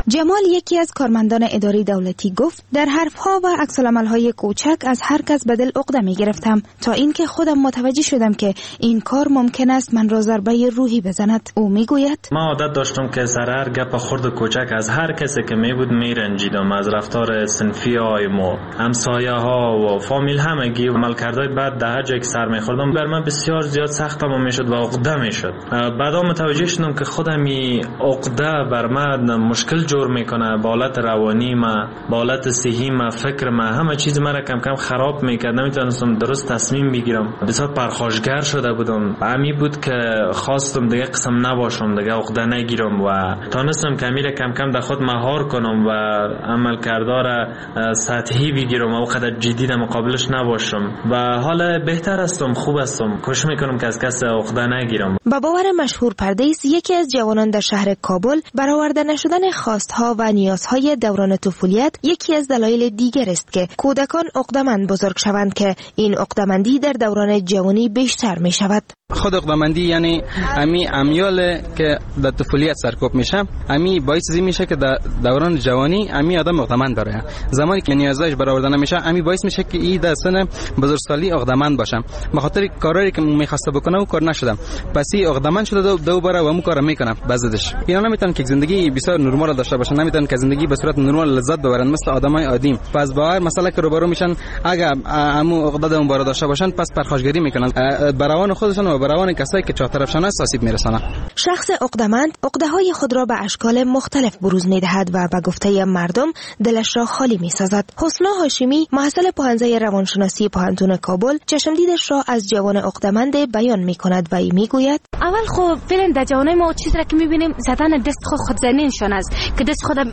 جمال یکی از کارمندان اداری دولتی گفت در حرفها و عکس‌العمل‌های کوچک از هر کس به دل عقده می‌گرفتم تا اینکه خودم متوجه شدم که این کار ممکن است من را ضربه روحی بزند. او میگوید ما عادت داشتم که سر هر گپ خرد و کوچک از هر کسی که می بود میرنجیدم، از رفتار صنفی های ما، همسایه ها و فامیل همگی و عملکردهای بد در هر جایی که سر می‌خوردم بر من بسیار زیاد سختم میشد و عقده میشد. بعدا متوجه شدم که خودم این عقده بر من مشکل جور میکنه، با حالت روانی ما، با حالت صحی ما، فکر ما، همه چیز ما را کم کم خراب میکرد. نمیتونستم درست تصمیم بگیرم. بسیار پرخاشگر شده بودم. همی بود که خواستم دیگه قسم نباشم، دیگه عقده نگیرم و تونستم کمی کم کم در خود مهار کنم و عمل کردار سطحی بگیرم و وقت جدی در مقابلش نباشم و حالا بهتر هستم، خوب هستم. کوشش میکنم که از کس عقده نگیرم. با باور مشهور پردیس، یکی از جوانان در شهر کابل، برآورده نشدن خواستها و نیازهای دوران طفولیت یکی از دلایل دیگر است که کودکان عقده‌مند بزرگ شوند که این عقده‌مندی در دوران جوانی بیشتر می شود. خود عقده‌مندی یعنی امی امیال که در طفولیت سرکوب میشه، امی باعث زی میشه که در دوران جوانی امی آدم عقده‌مند بره. زمانی که نیازش برآورده نمیشه، امی باعث میشه که این در سن بزرگسالی عقده‌مند باشه. به خاطر کاری که میخواسته بکنه و کار نشده، پس این عقده‌مند شده دو دوباره و اون کارو میکنه. بعضیش اینا نمیتونن که زندگی بسیار نرمال داشته باشن، نمیتونن که زندگی به صورت نرمال لذت ببرن مثل آدمای عادی. پس با هر مسئله که روبرو میشن، اگه امو عقده اون بار داشته باشن، پس پرخاشگری میکنن براون خودشون و براون کسایی که چهارطرفشان است آسیب میرسانه. شخص عقده‌مند عقده‌های خود را به اشکال مختلف بروز میدهد و به گفته مردم دلش را خالی میسازد. حسنا هاشمی، محصل پوهنځی روانشناسی پوهنتون کابل، چشمدیدش را از جوان عقده‌مند بیان میکند و میگوید: اول خب فعلا در جوانای ما چیزی را که میبینیم زدن دست خود خودزنیشان است که دست خود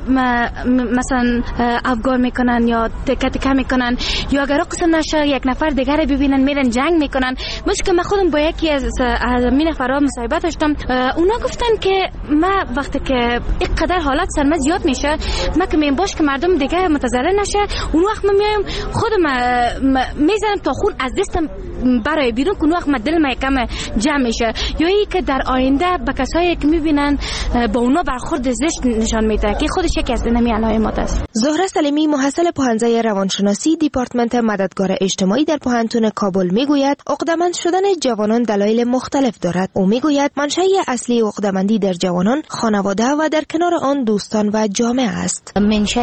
مثلا افگار میکنن یا تکه تکه میکنن، یا اگر قسم نشه یک نفر دیگر ببینن میرن جنگ میکنن. مشکل من خودم با یکی از از می نفرها مصاحبه داشتم، اونا گفتن که ما وقتی که اینقدر حالت سرما زیاد میشه، ما که میام باش که مردم دیگه متضرر نشه، اون وقت من میایم خودم میزنم تا خون از دستم برای بیرون که اون وقت من دل ما یکم جمع میشه. یا ای که در آینده به کسایی که میبینن با اونا برخورد زشت نشان میده که خودش یکی از نمی علائمات است. زهره سلیمی، محصل پوهنځی روانشناسی دپارتمنت مددگار اجتماعی در پوهنتون کابل میگوید عقده‌مند شدن جوانان دلایل مختلف دارد. او میگوید منشأ اصلی عقده‌مندی در جوانان خانواده و در کنار آن دوستان و جامعه است. منشأ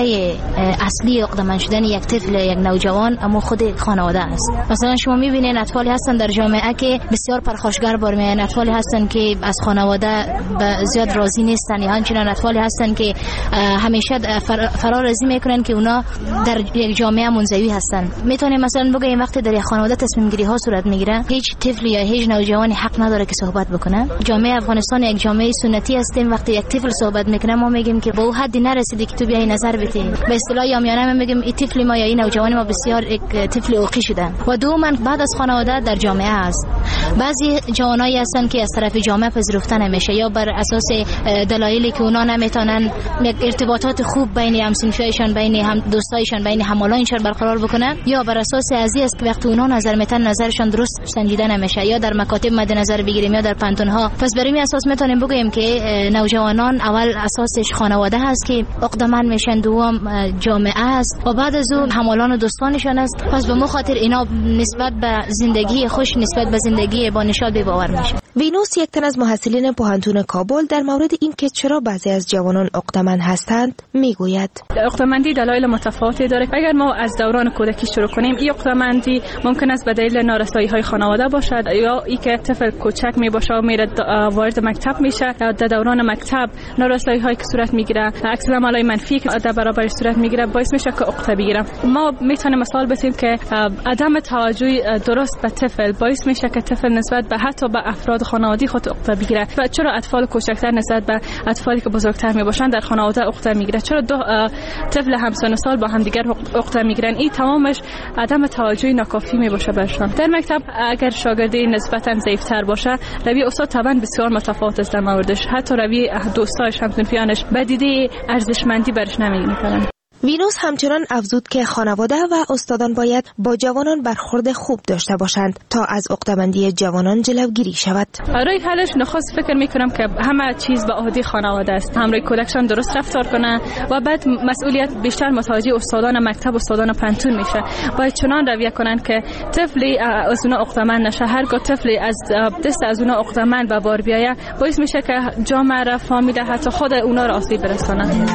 اصلی عقده‌مند شدن یک طفل، یک نوجوان، اما خود خانواده است. مثلا شما میبینید اطفالی هستن در جامعه که بسیار پرخاشگر بار میان، اطفالی هستن که از خانواده زیاد راضی نیستن، یا همچنین اطفالی هستن که همیشه فرارازی میکنن که اونا در یک جامعه منزوی هستن. میتونیم مثلا بگیم وقتی در یک خانواده تصمیم گیری ها صورت میگیره، هیچ طفل یا هیچ نوجوانی حق نداره که صحبت بکنه. جامعه افغانستان یک جامعه سنتی هستیم. وقتی یک طفل صحبت میکنه ما میگیم که با او حدی نرسیدی که تو بیای نظر بدی. به اصطلاح عامیانه میگیم این طفل ما یا این نوجوان ما بسیار یک طفل اوقی شده. و دوما بعد از خانواده در جامعه است. بعضی جوانایی هستن که از طرف جامعه پذیرفته نمیشه، یا بر اساس دلایلی که اونا نمیتونن یک ارتباطات خوب بین همسنفیشان، بین هم دوستایشان، بین همالایشان برقرار بکنن، یا بر اساس ازی است که وقتی اونا نظر میتن نظرشان درست سنجیده نمیشه، یا در مکاتب مد نظر بگیریم یا در پانتون ها. پس بر این اساس میتونیم بگیم که نوجوانان اول اساسش خانواده هست که عقده‌مند میشن، دوم جامعه است و بعد از اون همالان و دوستانشان است. پس به مخاطر اینا نسبت به زندگی خوش، نسبت به زندگی با نشاط بی‌باور میشه. وینوس، یک تن از محصلین پوهنتون کابل، در مورد اینکه چرا بعضی از جوانان عقده‌مند هستند میگوید: عقده‌مندی دلایل متفاوتی داره. اگر ما از دوران کودکی شروع کنیم، این عقده‌مندی ممکن است به دلیل نارسایی‌های خانواده باشد، یا ای که طفل کوچک می باشه و میره وارد مکتب میشه، در دوران مکتب نارسایی‌هایی که صورت میگیره، عکس عملای منفی که در برابر صورت میگیره، باعث میشه که عقده بگیره. ما میتونیم مثال بزنیم که عدم توجه درست به طفل باعث میشه که طفل نسبت به حتی به افراد خانوادگی خود عقده بگیره. و چرا اطفال کوچکتر نسبت به اطفالی که بزرگتر میباشن در خانواده عقده میگیره؟ چرا دو طفل همسن سال با هم دیگر عقده میگیرن؟ این تمامش عدم توجه ناکافی میباشه برشان. در مکتب اگر شاگردی نسبتا ضعیفتر باشه، روی استاد طبعا بسیار متفاوت است در موردش. حتی روی دوستاش، همسنفیانش به دیده ارزشمندی برش نمیگیرن. وینوس همچنان افزود که خانواده و استادان باید با جوانان برخورد خوب داشته باشند تا از عقده‌مندی جوانان جلوگیری شود. برای حلش نخست فکر میکنم که همه چیز به عهده خانواده است. همراه کودکشان درست رفتار کنه و بعد مسئولیت بیشتر متوجه استادان مکتب، استادان پانتون میشه. باید چنان رویه کنن که طفلی از اونها عقده‌مند نشه. هرگاه طفلی از دست از اونها عقده‌مند به بار بیایه باعث میشه که جامعه را، فامیل، حتی خود اونها را آسیب برسونه.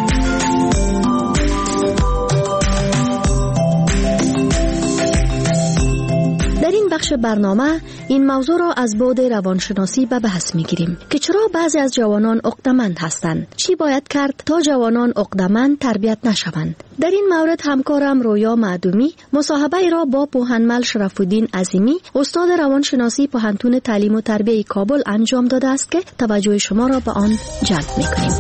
در این بخش برنامه این موضوع را از بعد روانشناسی به بحث میگیریم که چرا بعضی از جوانان عقده‌مند هستند، چی باید کرد تا جوانان عقده‌مند تربیت نشوند. در این مورد همکارم رویا معدومی مصاحبه ای را با پوهنمل شرف‌الدین عظیمی استاد روانشناسی پوهنتون تعلیم و تربیت کابل انجام داده است که توجه شما را به آن جلب میکنیم.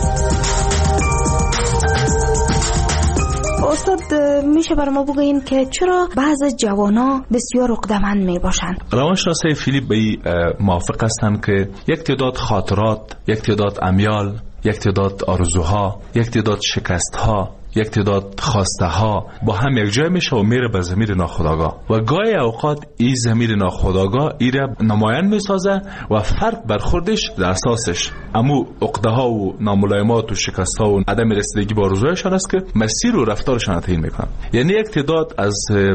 استاد میشه برای ما بگوین که چرا بعض جوانا بسیار عقده‌مند می باشند؟ روانشناسای فیلیپ به موافق هستند که یک تعداد خاطرات، یک تعداد امیال، یک تعداد آرزوها، یک تعداد شکستها، یک تعداد خواسته ها با هم یک جای میشه و میره به ضمیر ناخودآگاه و گاهی اوقات این ضمیر ناخودآگاه ایره نمایان میسازه و فرد برخوردش در اساسش امو عقده ها و ناملایمات و شکست ها و عدم رسیدگی با آرزوهایشان است که مسیر و رفتارشان تعیین میکنن. یعنی یک تعداد از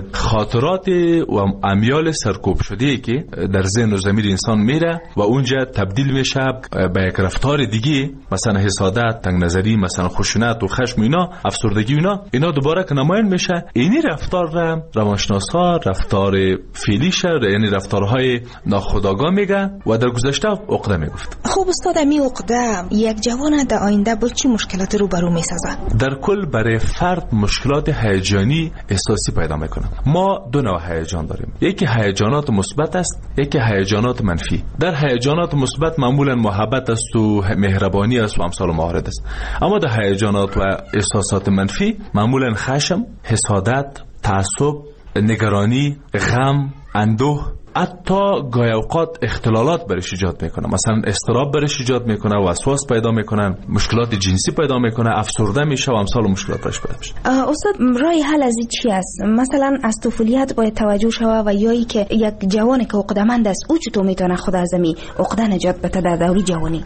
خاطرات و امیال سرکوب شده که در ذهن و ضمیر انسان میره و اونجا تبدیل میشه به یک رفتار دیگه، مثلا حسادت، تنگ نظری، مثلا خشونت و خشم، اینا افسردگی، اینا اینا دوباره که نمایان میشه. اینی رفتار را روانشناسا رفتار فعلیشه، یعنی رفتارهای ناخودآگاه میگه و در گذشته عقده میگفت. خب استاد، می عقده یک جوان در آینده با چی مشکلات روبرو میسازه؟ در کل برای فرد مشکلات هیجانی احساسی پیدا میکنه. ما دو نوع هیجان داریم، یکی هیجانات مثبت است، یکی هیجانات منفی. در هیجانات مثبت معمولا محبت است و مهربانی است و امثال موارد است، اما در هیجانات و احساسات منفی معمولا خشم، حسادت، تعصب، نگرانی، غم، اندوه، حتی گاهی اوقات اختلالات برش ایجاد میکنه، مثلا اضطراب برش ایجاد میکنه، وسواس پیدا میکنن، مشکلات جنسی پیدا میکنه، افسرده میشه و امثال مشکلات برش پیدا میشه. استاد، راه حل از این چی است؟ مثلا از طفولیت باید توجه شوه و یا ای که یک جوانی که عقده‌مند است او چطور میتونه خود از می عقده نجات بده در دوری جوانی؟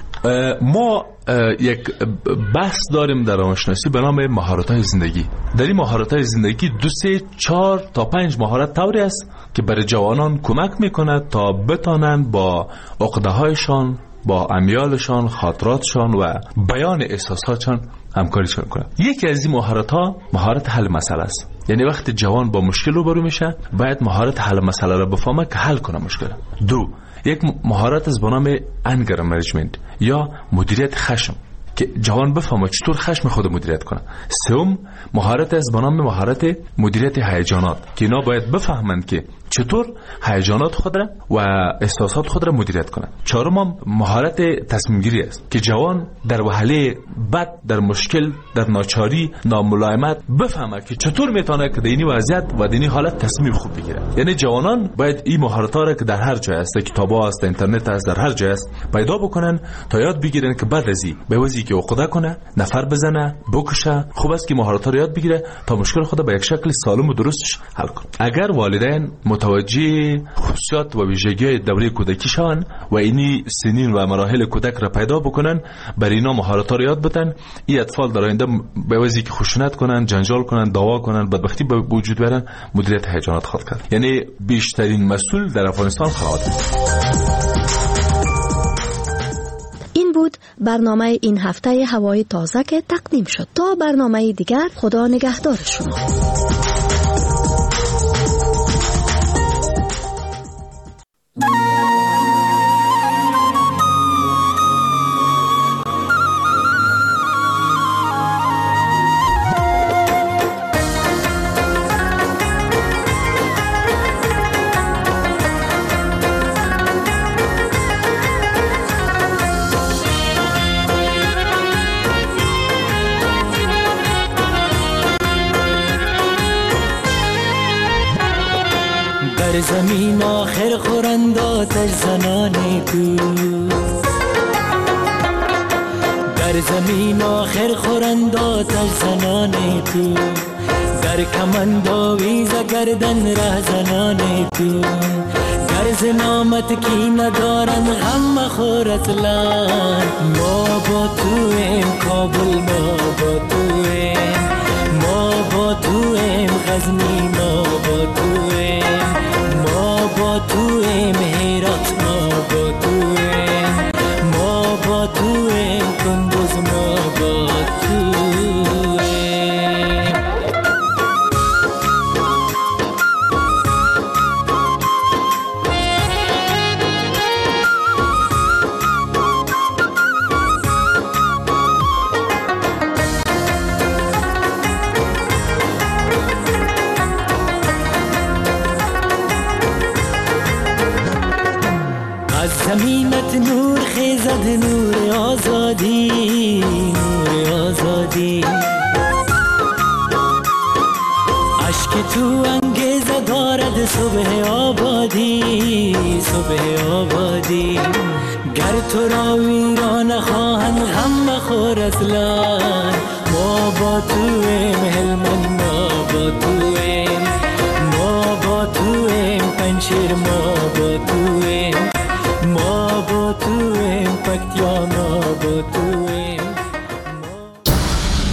ما یک بحث داریم در روانشناسی به نام مهارت‌های زندگی. در این مهارت‌های زندگی دو سه چهار تا پنج مهارت طوری است که برای جوانان کمک میکنه تا بتانند با عقده‌هایشان، با امیالشان، خاطراتشان و بیان احساساتشان همکاری کنند. یکی از این مهارت‌ها مهارت حل مسئله است. یعنی وقتی جوان با مشکل روبرو میشه باید مهارت حل مسئله را بفهمه که حل کنه مشکل. دو، یک مهارت از به نام انگر منیجمنت یا مدیریت خشم که جوان بفهمه چطور خشم خود مدیریت کنه. سوم، مهارت از به نام مهارت مدیریت هیجانات که اینا باید بفهمند که چطور هیجانات خود را و احساسات خود را مدیریت کنند. چهارم، مهارت تصمیم گیری است که جوان در وهله بد، در مشکل، در ناچاری، ناملایمت بفهمه که چطور میتونه که در این وضعیت و در این حالت تصمیم خوب بگیره. یعنی جوانان باید این مهارت‌ها را که در هر جای است، کتاب‌ها است، اینترنت است، در هر جای است پیدا بکنن تا یاد بگیرن که بعد از این به وضعی که عقده کنه، نفر بزنه، بکشه، خوب است که مهارت‌ها را یاد بگیره تا مشکل خود به یک شکل سالم و درستش حل کنه. اگر والدین متوجه خصوصیات و ویژگی‌های دوره کودکیشان و اینی سنین و مراحل کودک را پیدا بکنن، بر اینا مهارت‌ها را یاد بدن، این اطفال در آینده به وجهی که خشونت کنن، جنجال کنن، دعوا کنن، بدبختی به وجود بیارن، مدیریت هیجانات خود کرد. یعنی بیشترین مسئول در افغانستان خانواده. این بود برنامه این هفته هوای تازه که تقدیم شد. تا برنامه دیگر، خدا نگهدار شما. در زمین آخر خورند آتش زنان تو، در زمین آخر خورند آتش زنان تو، در کمند آویز گردن رهزنان تو، گرز نامت کی ندارن غم مخور اصلا. ما با تو ایم کابل، ما با تو ایم، ما با تو ایم غزنی، ما با تو ایم، ما با تو ایم هرات، ما با تو ایم، ما با تو ایم کندوز، ما با تو زمینت نور خیزد، نور آزادی، نور آزادی. عشق تو انگیزه دارد صبح آبادی، صبح آبادی. گر تو را ویران خواهند غم مخور اصلا. ما با تو ایم هلمند، ما با تو ایم، ما با تو ایم پنشیر، ما